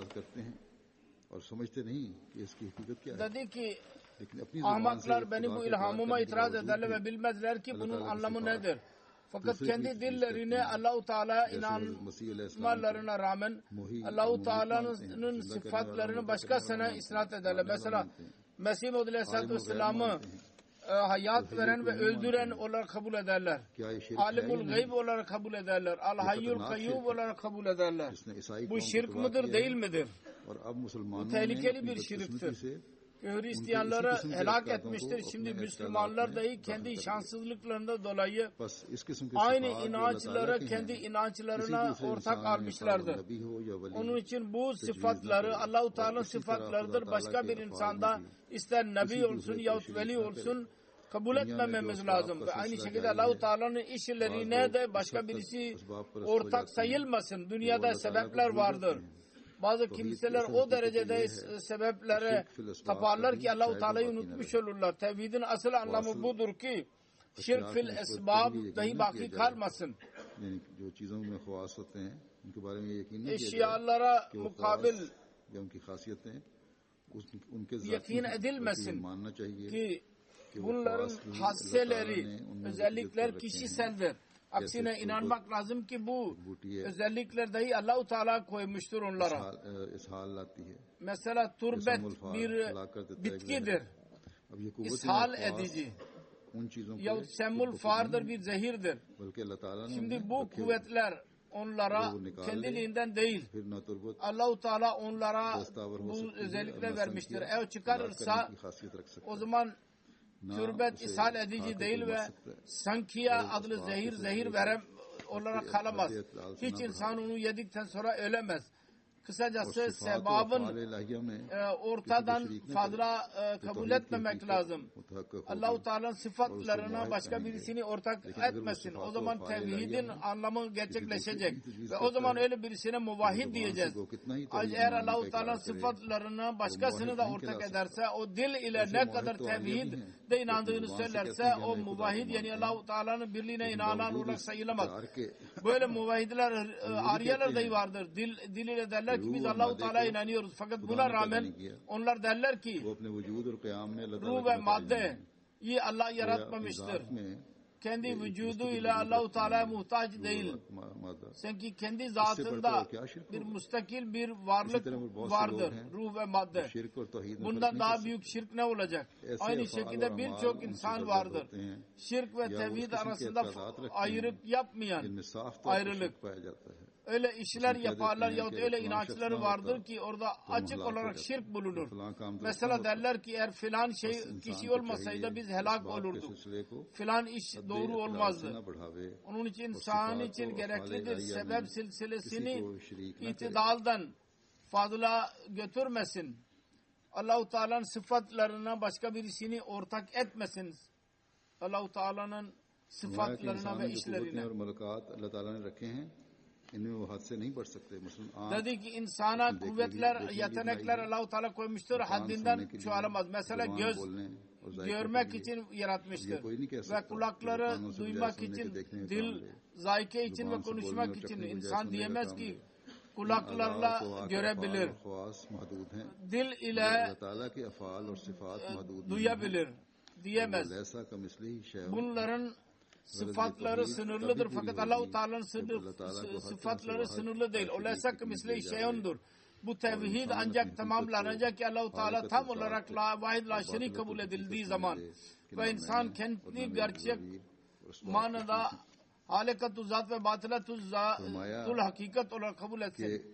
Dedi ki ahmaklar benim bu ilhamıma itiraz ederler ve bilmezler ki bunun anlamı nedir. Fakat kendi dillerine Allah-u Teala inanmalarına rağmen Allah-u Teala'nın sıfatlarını başkasına isnat ederler. Mesela Mesih Maud Aleyhisselatü Vesselam'ı hayat veren ve öldüren olarak kabul ederler. Alimul gayb olarak kabul ederler. Al-Hayyul Kayyum olarak kabul ederler. Bu şirk mıdır değil midir? Bu tehlikeli bir şirktir. Hristiyanları helak etmiştir. Şimdi Müslümanlar dahi kendi şanssızlıklarından dolayı aynı inançları kendi inançlarına ortak almışlardır. Onun için bu sıfatları Allah-u Teala'nın sıfatlarıdır. Başka bir insanda ister Nebi olsun yahut Veli olsun kabul etmememiz lazım. Ve aynı şekilde Allah-u Teala'nın işlerine de başka birisi ortak sayılmasın. Dünyada sebepler vardır. Bazı kimseler o derecede sebeplere taparlar ki Allah-u Teala'yı unutmuş olurlar. Tevhidin asıl anlamı budur ki şirk fil esbab dahi baki kalmasın. Eşyalara mukabil yakin edilmesin ki bunların hasseleri, özellikler kişiseldir. Aksine inanmak lazım ki bu özellikler dahi Allah-u Teala koymuştur onlara. Mesela turbet bir bitkidir. İshal edici. Yahut semmul fardır bir zehirdir. Şimdi bu kuvvetler onlara kendiliğinden değil. Allah-u Teala onlara bu özellikler vermiştir. Eğer çıkarırsa o zaman türbet ishal edici değil ve sankiya adlı zehir zehir verem olarak kalamaz. Hiç insan onu yedikten sonra ölemez. Kısacası sebabın e, ortadan fazla e, kabul etmemek lazım. Allah-u Teala'nın sıfatlarına başka birisini ortak etmesin. O zaman tevhidin anlamı gerçekleşecek. Ve o zaman öyle birisine muvahhid diyeceğiz. Eğer Allah-u Teala'nın sıfatlarına başkasını da ortak ederse, o dil ile ne kadar tevhid de inandığını söylerse, o muvahhid yani Allah-u Teala'nın birliğine inanan olarak sayılamaz. Böyle muvahhidler, ariyeler dahi vardır. Dil, dil ile derler ki biz Allah-u Teala'ya inanıyoruz. Fakat buna rağmen onlar derler ki ruh ve madde iyi Allah yaratmamıştır. Kendi vücuduyla Allah-u Teala'ya muhtaç değil. Sanki kendi zatında bir müstakil bir varlık vardır. Ruh ve madde. Bundan daha büyük şirk ne olacak? Aynı şekilde birçok insan vardır. Şirk ve tevhid arasında ayrılık yapmayan ayrılık. Öyle işler yaparlar yahut öyle inançları vardır ki orada açık olarak şirk bulunur. Mesela derler ki eğer filan şey kişi olmasaydı biz helak olurduk. Filan iş doğru olmazdı. Onun için insan için gereklidir. Sebep silsilesini itidaldan fazla götürmesin. Allah-u Teala'nın sıfatlarına başka birisini ortak etmesin. Allah-u Teala'nın sıfatlarına ve işlerine. इनमें वो हद से नहीं बढ़ सकते। मसलन dedi ki insana kuvvetler, yetenekler Allah-u Teala koymuştur. Haddinden çoğalamaz. Mesela göz görmek için yaratmıştır. Ve kulakları duymak için, dil zayike için ve konuşmak için. İnsan diyemez ki kulaklarla görebilir. Dil ile duyabilir diyemez. Bunların sıfatları sınırlıdır. Fakat Allah-u Teala'nın sıfatları sınırlı değil. Oleysa ki misli şeyundur. Bu tevhid ancak tamamlanacak ki Allah-u Teala tam olarak la vahid la şerik kabul edildiği zaman ve insan kendi gerçek manada halekatü zat ve batılatü zatul hakikat olarak kabul etsin.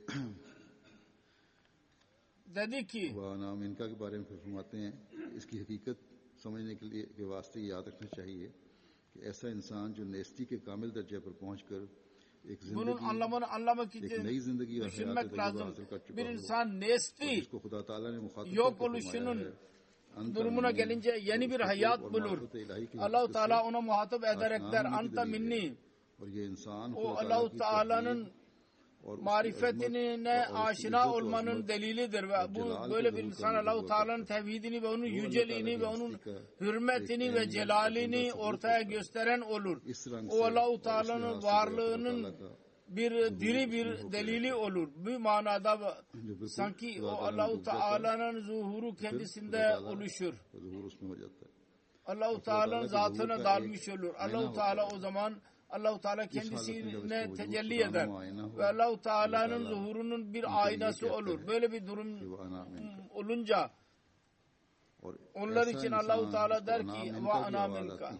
dedi ki नाम इनका के बारे में फरमाते हैं इसकी हकीकत समझने के लिए के वास्ते याद रखना चाहिए कि ऐसा इंसान जो नेस्ती के कामिल दर्जे पर पहुंचकर एक bunun anlamını anlamak için düşünmek lazım. Bir insan nesli yok oluşunun durumuna gelince yeni bir hayat bulur. Allah-u Teala ona muhatap ederek der anta minni. O Allah-u Teala'nın marifetine aşina olmanın delilidir ve bu böyle bir insan Allah-u Teala'nın tevhidini ve onun yüceliğini ve onun hürmetini ve celalini ortaya gösteren olur. O Allah-u Teala'nın varlığının bir diri bir delili olur. Bu manada sanki o Allah-u Teala'nın zuhuru kendisinde oluşur. Allah-u Teala'nın zatına dalmış olur. Allah-u Teala o zaman Allah-u Teala kendisine tecelli eder ve Allah-u Teala'nın zuhurunun bir aynası olur. Böyle bir durum olunca onlar için Allah-u Teala der ki ve ana minka.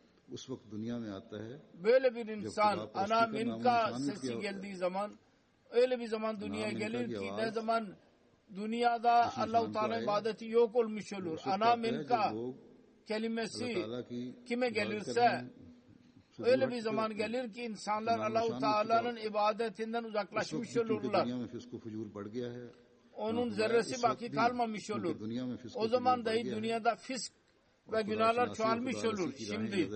Böyle bir insan ana minka sesi geldiği zaman öyle bir zaman dünyaya gelir ki ne zaman dünyada Allah-u Teala ibadeti yok olmuş olur. Ana minka kelimesi kime gelirse öyle bir zaman gelir ki insanlar Allah-u Teala'nın ibadetinden uzaklaşmış olurlar. Onun zerresi baki kalmamış olur. O zaman dahi dünyada fisk ve günahlar çoğalmış olur. Şimdi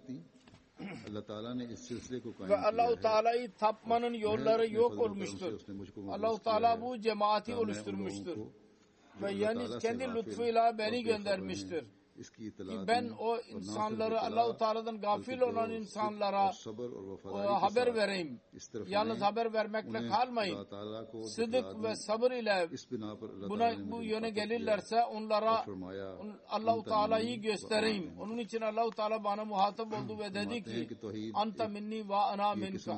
ve Allah-u Teala'yı tapmanın yolları yok olmuştur. Allah-u Teala bu cemaati oluşturmuştur. Ve yani kendi lütfuyla beni göndermiştir. Ki ben o insanları Allah-u Teala'dan gafil olan insanlara haber vereyim. Yalnız haber vermekle kalmayın. Sıdık ve sabır ile buna bu yöne gelirlerse onlara Allah-u Teala'yı göstereyim. Onun için Allah-u Teala bana muhatap oldu ve dedi ki anta minni ve ana minka.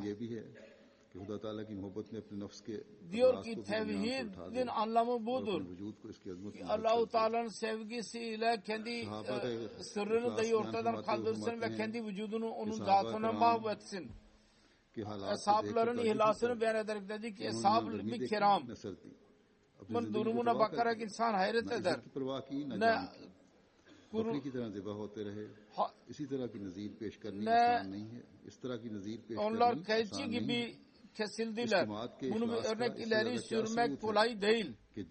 Diyor ki tevhidin anlamı budur. Allah-u Teala'nın sevgisiyle kendi e, sırrını dahi ortadan kaldırsın ve kendi vücudunu onun zatına mahvetsin. Eshab-ların ihlasını beyan ederek dedi ki eshab-ı bir kiram bunun durumuna bakarak insan hayret eder. Ne kuru, ha, ne onlar kelçi gibi kesildiler. Bunu bir örnek ileri sürmek kolay değil.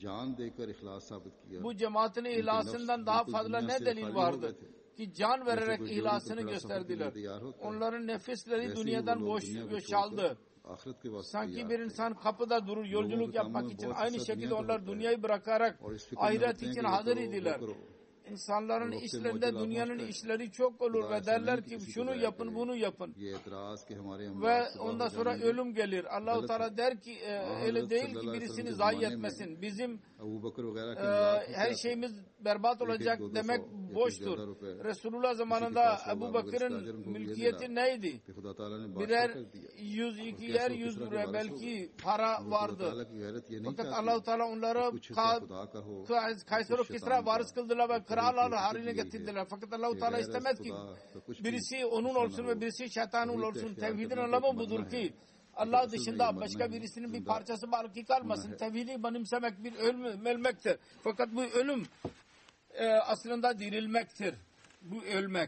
Bu cemaatin ihlasından daha fazla ne delil vardı? Ki can vererek ihlasını gösterdiler. Onların nefisleri dünyadan boş, boşaldı. Sanki bir insan kapıda durur yolculuk yapmak için. Aynı şekilde onlar dünyayı bırakarak ahiret için hazır idiler. İnsanların işlerinde dünyanın işleri çok olur ve derler ki şunu yapın bunu yapın ve ondan sonra ölüm gelir. Allah-u Teala der ki öyle değil ki birisini zayi etmesin. Bizim e, her şeyimiz berbat olacak demek boştur. Resulullah zamanında Ebu Bakır'ın mülkiyeti neydi? Birer yüz iki yer yüz lira belki para vardı. Fakat Allah-u Teala onları Kayseri Kisra varis kıldılar ve krallar haline getirdiler. Fakat Allah-u Teala istemez ki birisi onun olsun ve birisi şeytanın olsun. Tevhidin anlamı budur ki Allah dışında başka birisinin bir parçası baki kalmasın. Tevhidi benimsemek bir ölüm, ölmektir. Fakat bu ölüm e, aslında dirilmektir. Bu ölmek.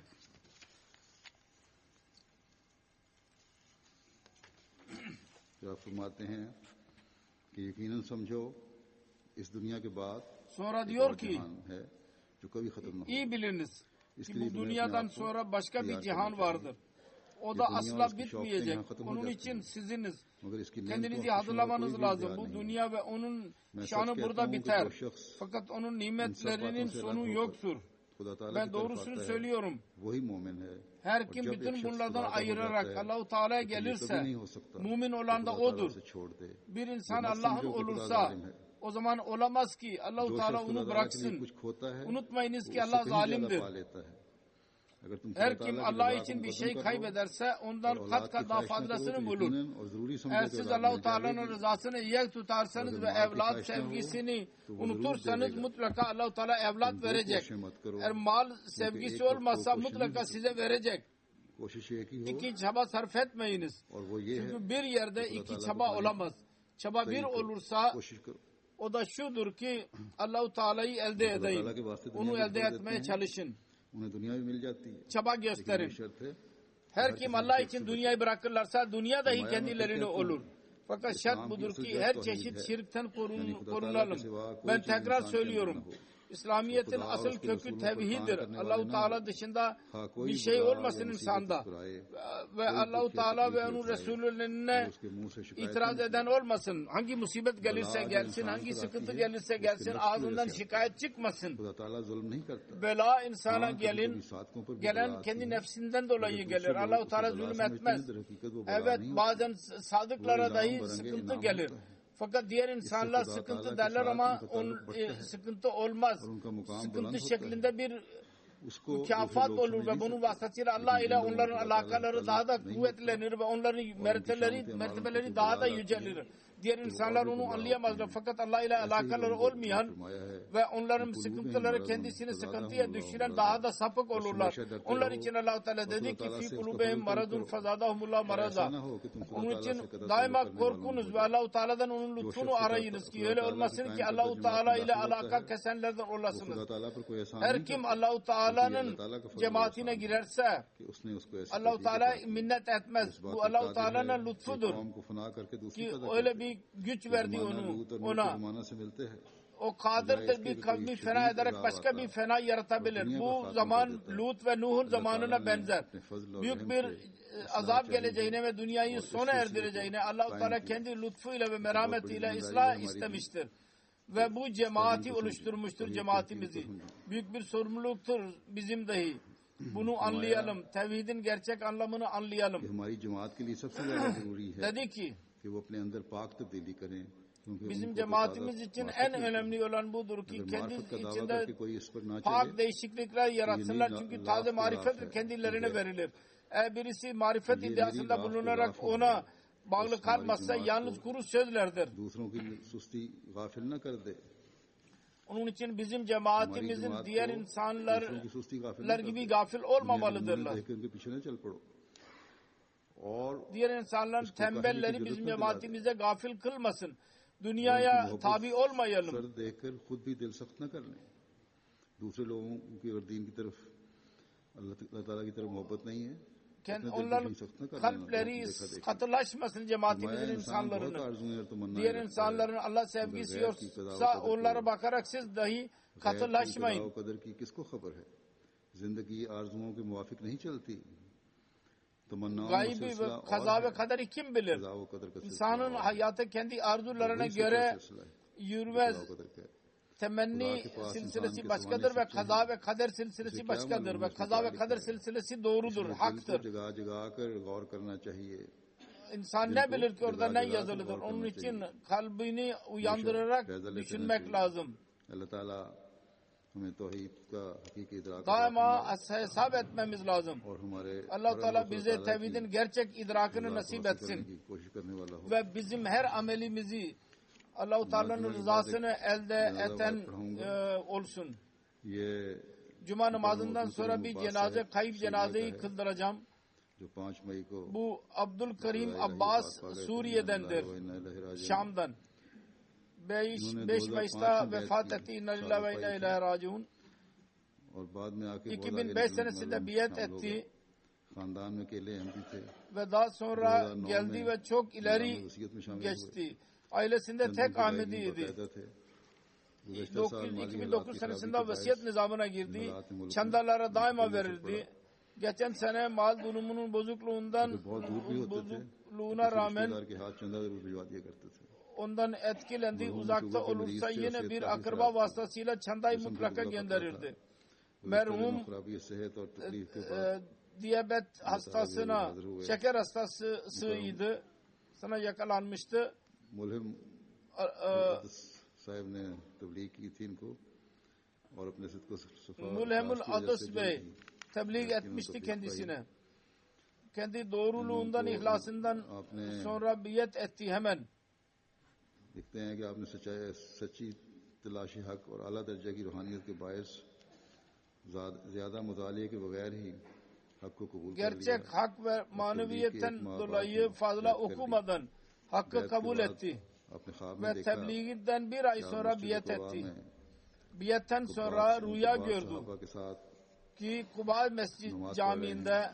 आप फरमाते हैं कि यकीनन समझो इस दुनिया के बाद sonra diyor ki iyi biliniz ki bu dünyadan sonra başka bir cihan vardır. o da asla bitmeyecek. Onun için siziniz kendinizi hazırlamanız lazım. Bu dünya ve onun şanı burada biter. Fakat onun nimetlerinin sonu yoktur. Ben doğrusunu söylüyorum. Her kim bütün bunlardan ayırarak Allah-u Teala'ya gelirse mümin olan da odur. Bir insan Allah'ın olursa o zaman olamaz ki Allah-u Teala onu bıraksın. Unutmayınız ki Allah zalimdir. Her kim Allah için bir şey kaybederse ondan kat kat daha fazlasını bulur. Eğer siz Allah-u Teala'nın rızasını iyi tutarsanız ve evlat sevgisini unutursanız mutlaka Allah-u Teala evlat verecek. Eğer mal sevgisi olmazsa mutlaka size verecek. İki çaba sarf etmeyiniz. Çünkü bir yerde iki çaba olamaz. Çaba bir olursa o da şudur ki Allah-u Teala'yı elde edeyim. Onu elde etmeye çalışın. Çaba gösterin. Her kim Allah için dünyayı bırakırlarsa dünya dahi kendilerine olur. Fakat şart budur ki her çeşit şirkten korun, korunalım. Ben tekrar söylüyorum. İslamiyet'in asıl kökü tevhiddir. Allah-u Teala dışında bir şey olmasın insanda. Ve Allah-u Teala ve onun Resulüne itiraz eden olmasın. Hangi musibet gelirse gelsin, hangi sıkıntı gelirse gelsin, ağzından şikayet çıkmasın. Bela insana gelin, gelen kendi nefsinden dolayı gelir. Allah-u Teala zulüm etmez. Evet, bazen sadıklara dahi sıkıntı gelir. Fakat diğer insanlar sıkıntı derler ama on, e, sıkıntı olmaz. Sıkıntı şeklinde bir mükafat olur ve bunun vasıtasıyla Allah ile onların alakaları daha da kuvvetlenir ve onların mertebeleri, mertebeleri daha da yücelir. Diğer insanlar onu anlayamazlar. Fakat Allah ile alakaları olmayan ve onların sıkıntıları kendisini sıkıntıya düşüren daha da sapık olurlar. Onlar için Allah-u Teala dedi ki fi kulubehim maradun fazadahumullah marada. Onun için daima korkunuz ve Allah-u Teala'dan onun lütfunu arayınız ki öyle olmasın ki Allah-u Teala ile alaka kesenlerden olasınız. Her kim Allah-u Teala'nın cemaatine girerse Allah-u Teala minnet etmez. Bu Allah-u Teala'nın lütfudur. Ki öyle bir güç verdi onu ona. O kadirdir bir kavmi fena ederek başka bir fena yaratabilir. Bu zaman Lut ve Nuh'un zamanına benzer. Büyük bir azap geleceğine ve dünyayı sona erdireceğine Allah-u Teala kendi lütfuyla ve merhametiyle ıslah istemiştir. Ve bu cemaati oluşturmuştur, cemaatimizi. Büyük bir sorumluluktur bizim dahi. Bunu anlayalım. Tevhidin gerçek anlamını anlayalım. Dedi ki bizim cemaatimiz için en önemli olan budur ki kendi içinde pak değişiklikler yaratsınlar. Çünkü taze marifet kendilerine verilir. Eğer birisi marifet iddiasında bulunarak ona bağlı kalmazsa yalnız kuru sözlerdir. Onun için bizim cemaatimizin diğer insanlar gibi gafil olmamalıdırlar. Diğer insanların tembelleri bizim cemaatimize gafil kılmasın. Dünyaya tabi olmayalım. Onların kalpleri katılaşmasın cemaatimizin insanlarının. Diğer insanların Allah sevgisi yoksa onlara bakarak siz dahi katılaşmayın. Gaybi ve kaza ve kaderi kim bilir? İnsanın hayatı kendi arzularına göre yürümez. Temenni silsilesi başkadır ve kaza ve kader silsilesi başkadır ve kaza ve kader silsilesi doğrudur, haktır. İnsan ne bilir ki orada ne yazılıdır? Onun için kalbini uyandırarak düşünmek lazım. Daima hesap etmemiz lazım. Allah-u Teala bize tevhidin gerçek idrakını nasip etsin. Ve bizim her amelimizi Allah-u Teala'nın rızasını elde eden e, olsun. Cuma namazından sonra bir cenaze, kayıp cenazeyi kıldıracağım. Bu Abdülkerim Abbas Suriye'dendir. Şam'dan. beş Mayıs'ta vefat etti. İnna lillahi ve inna ileyhi raciun. iki bin beş senesinde biat etti. Ve daha sonra geldi ve çok ileri geçti. Ailesinde tek Ahmediydi. iki bin dokuz senesinde vasiyet nizamına girdi. Çandalara daima verirdi. geçen sene mal durumunun bozukluğundan bozukluğuna rağmen ondan etkilendi. Uzakta olursa yine bir akraba vasıtasıyla çandayı mutlaka gönderirdi. Merhum e, diyabet hastasına, şeker hastasıydı. Sana yakalanmıştı. Mulhim sahib ne tebliğ ki thi inko aur apne sit ko safa Mulhimul Adus Bey tebliğ etmişti kendisine. Kendi doğruluğundan, ihlasından sonra biyet etti hemen. देखते हैं कि आपने सच्चाई सच्ची तलाशी हक और आला दर्जे की रूहानियत के बायस ज्यादा मुतालिए के बगैर ही हक को कबूल कर लिया. Gerçek hak ve maneviyetten dolayı fazla okumadan hakkı kabul etti. Ve tebliğinden bir ay sonra biyet etti. Biyetten sonra rüya gördü ki Kuba Mescid Camii'nde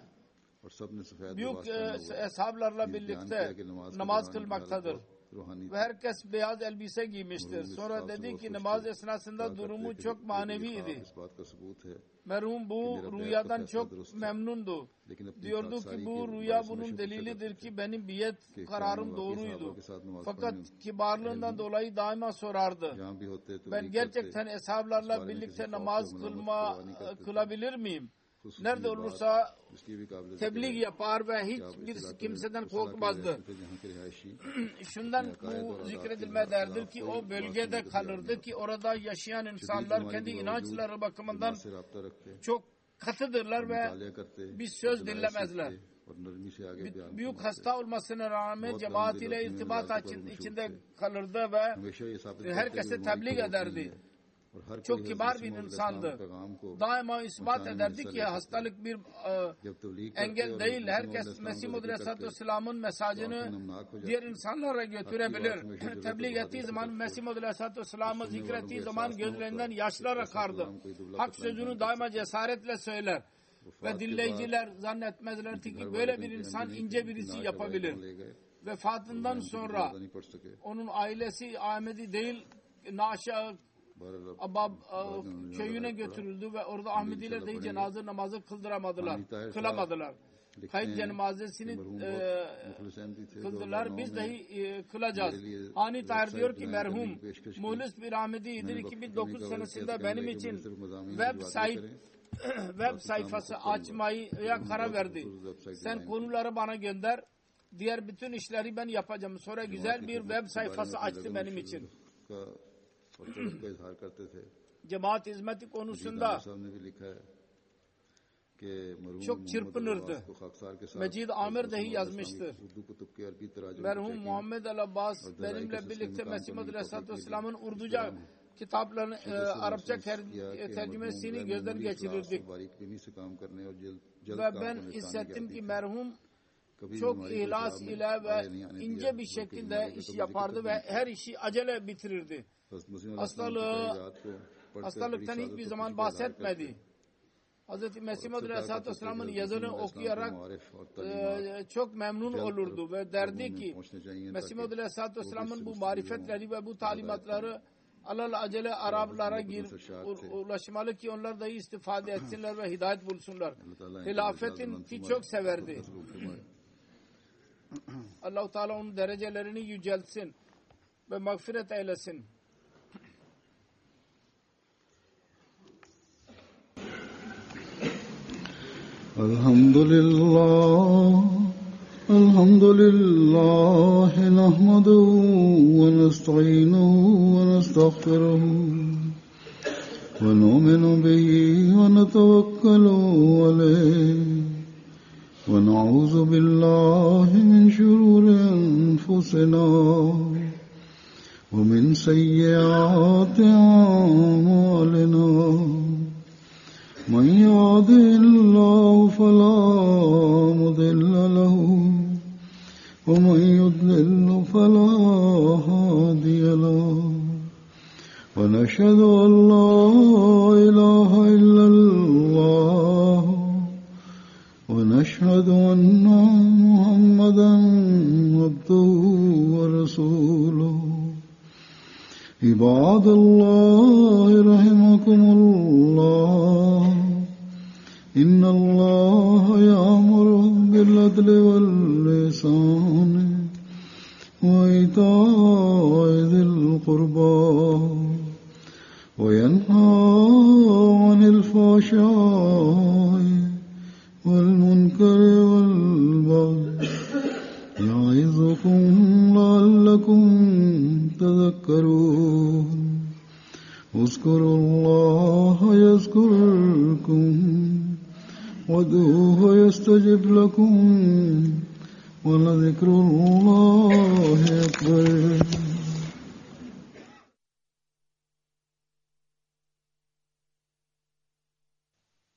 büyük eshablarla birlikte namaz kılmaktadır. Ve herkes beyaz elbise giymiştir. Sonra dedi ki namaz esnasında durumu çok maneviydi. Merhum bu rüyadan çok memnundu. Diyordu ki bu rüya bunun delilidir ki benim biyet kararım doğruydu. Fakat kibarlığından dolayı daima sorardı. Ben gerçekten eshablarla birlikte namaz kılma, kılabilir miyim? Nerede olursa tebliğ yapar ve hiçbir kimseden korkmazdı. Şundan bu zikredilmelerdir ki o bölgede kalırdı ki orada yaşayan insanlar kendi inançları bakımından çok katıdırlar ve bir söz dinlemezler. Büyük hasta olmasına rağmen cemaat ile irtibat içinde kalırdı ve herkese tebliğ ederdi. Çok kibar bir insandı. Daima ispat ederdi ki hastalık bir e, engel değil. Herkes Mesih Muhammed Aleyhisselatü Vesselam'ın mesajını diğer insanlara götürebilir. Tebliğ ettiği zaman Mesih Muhammed Aleyhisselatü Vesselam'ı zikrettiği zaman gözlerinden yaşlar akardı. Hak sözünü daima cesaretle söyler. Ve dinleyiciler zannetmezlerdi ki böyle bir insan ince birisi yapabilir. Vefatından sonra onun ailesi Ahmedi değil, Naşa Abab köyüne götürüldü ve orada Ahmediler de cenaze namazı kıldıramadılar, kılamadılar. Kayıt cenazesini e, kıldılar, biz dahi e, kılacağız. Hani Tahir diyor ki merhum muhlis bir Ahmedi'dir. iki bin dokuz senesinde benim için web site web sayfası açmaya karar verdi. Sen konuları bana gönder, diğer bütün işleri ben yapacağım. Sonra güzel bir web sayfası açtı benim için. Cemaat hizmeti konusunda çok çırpınırdı. Mecid Amir dahi yazmıştır. Merhum Muhammed Al-Abbas benimle birlikte Mesih Muhammed Aleyhisselatü Vesselam'ın Urduca kitaplarını e, Arapça tercümesini gözden geçirirdik. Ve ben hissettim ki merhum çok ihlas ile ve ince bir şekilde iş yapardı ve her işi acele bitirirdi. Hastalığı, hastalıktan hiçbir zaman bahsetmedi. Hz. Mesih Muhammed Aleyhisselatü Vesselam'ın yazını okuyarak e, çok memnun olurdu ve derdi ki Mesih Muhammed Aleyhisselatü Vesselam'ın bu marifetleri ve bu talimatları alal acele Araplara gir, ulaşmalı ki onlar da istifade etsinler ve hidayet bulsunlar. Hilafetin ki çok severdi. Allah-u Teala onun derecelerini yüceltsin ve mağfiret eylesin. Elhamdülillah, elhamdülillah, nahmaduhu ve nesta'inuhu ve nestağfiruhu ve nu'minu bihi ve netevekkalu aleyh ve na'uzu billahi min şururi enfusina ve min seyyiati a'malina. من يهده الله فلا مضل له ومن يضلل فلا هادي له ونشهد أن لا إله إلا الله ونشهد أن محمدا عبده ورسوله عباد الله رحمكم الله إن الله بالعدل والإحسان وإيتاء ذي القربى وينهى عن الفحشاء والمنكر والبغي يعظكم لعلكم تذكرون اذكروا الله يذكركم وادعوه يستجب لكم ولذكر الله أكبر.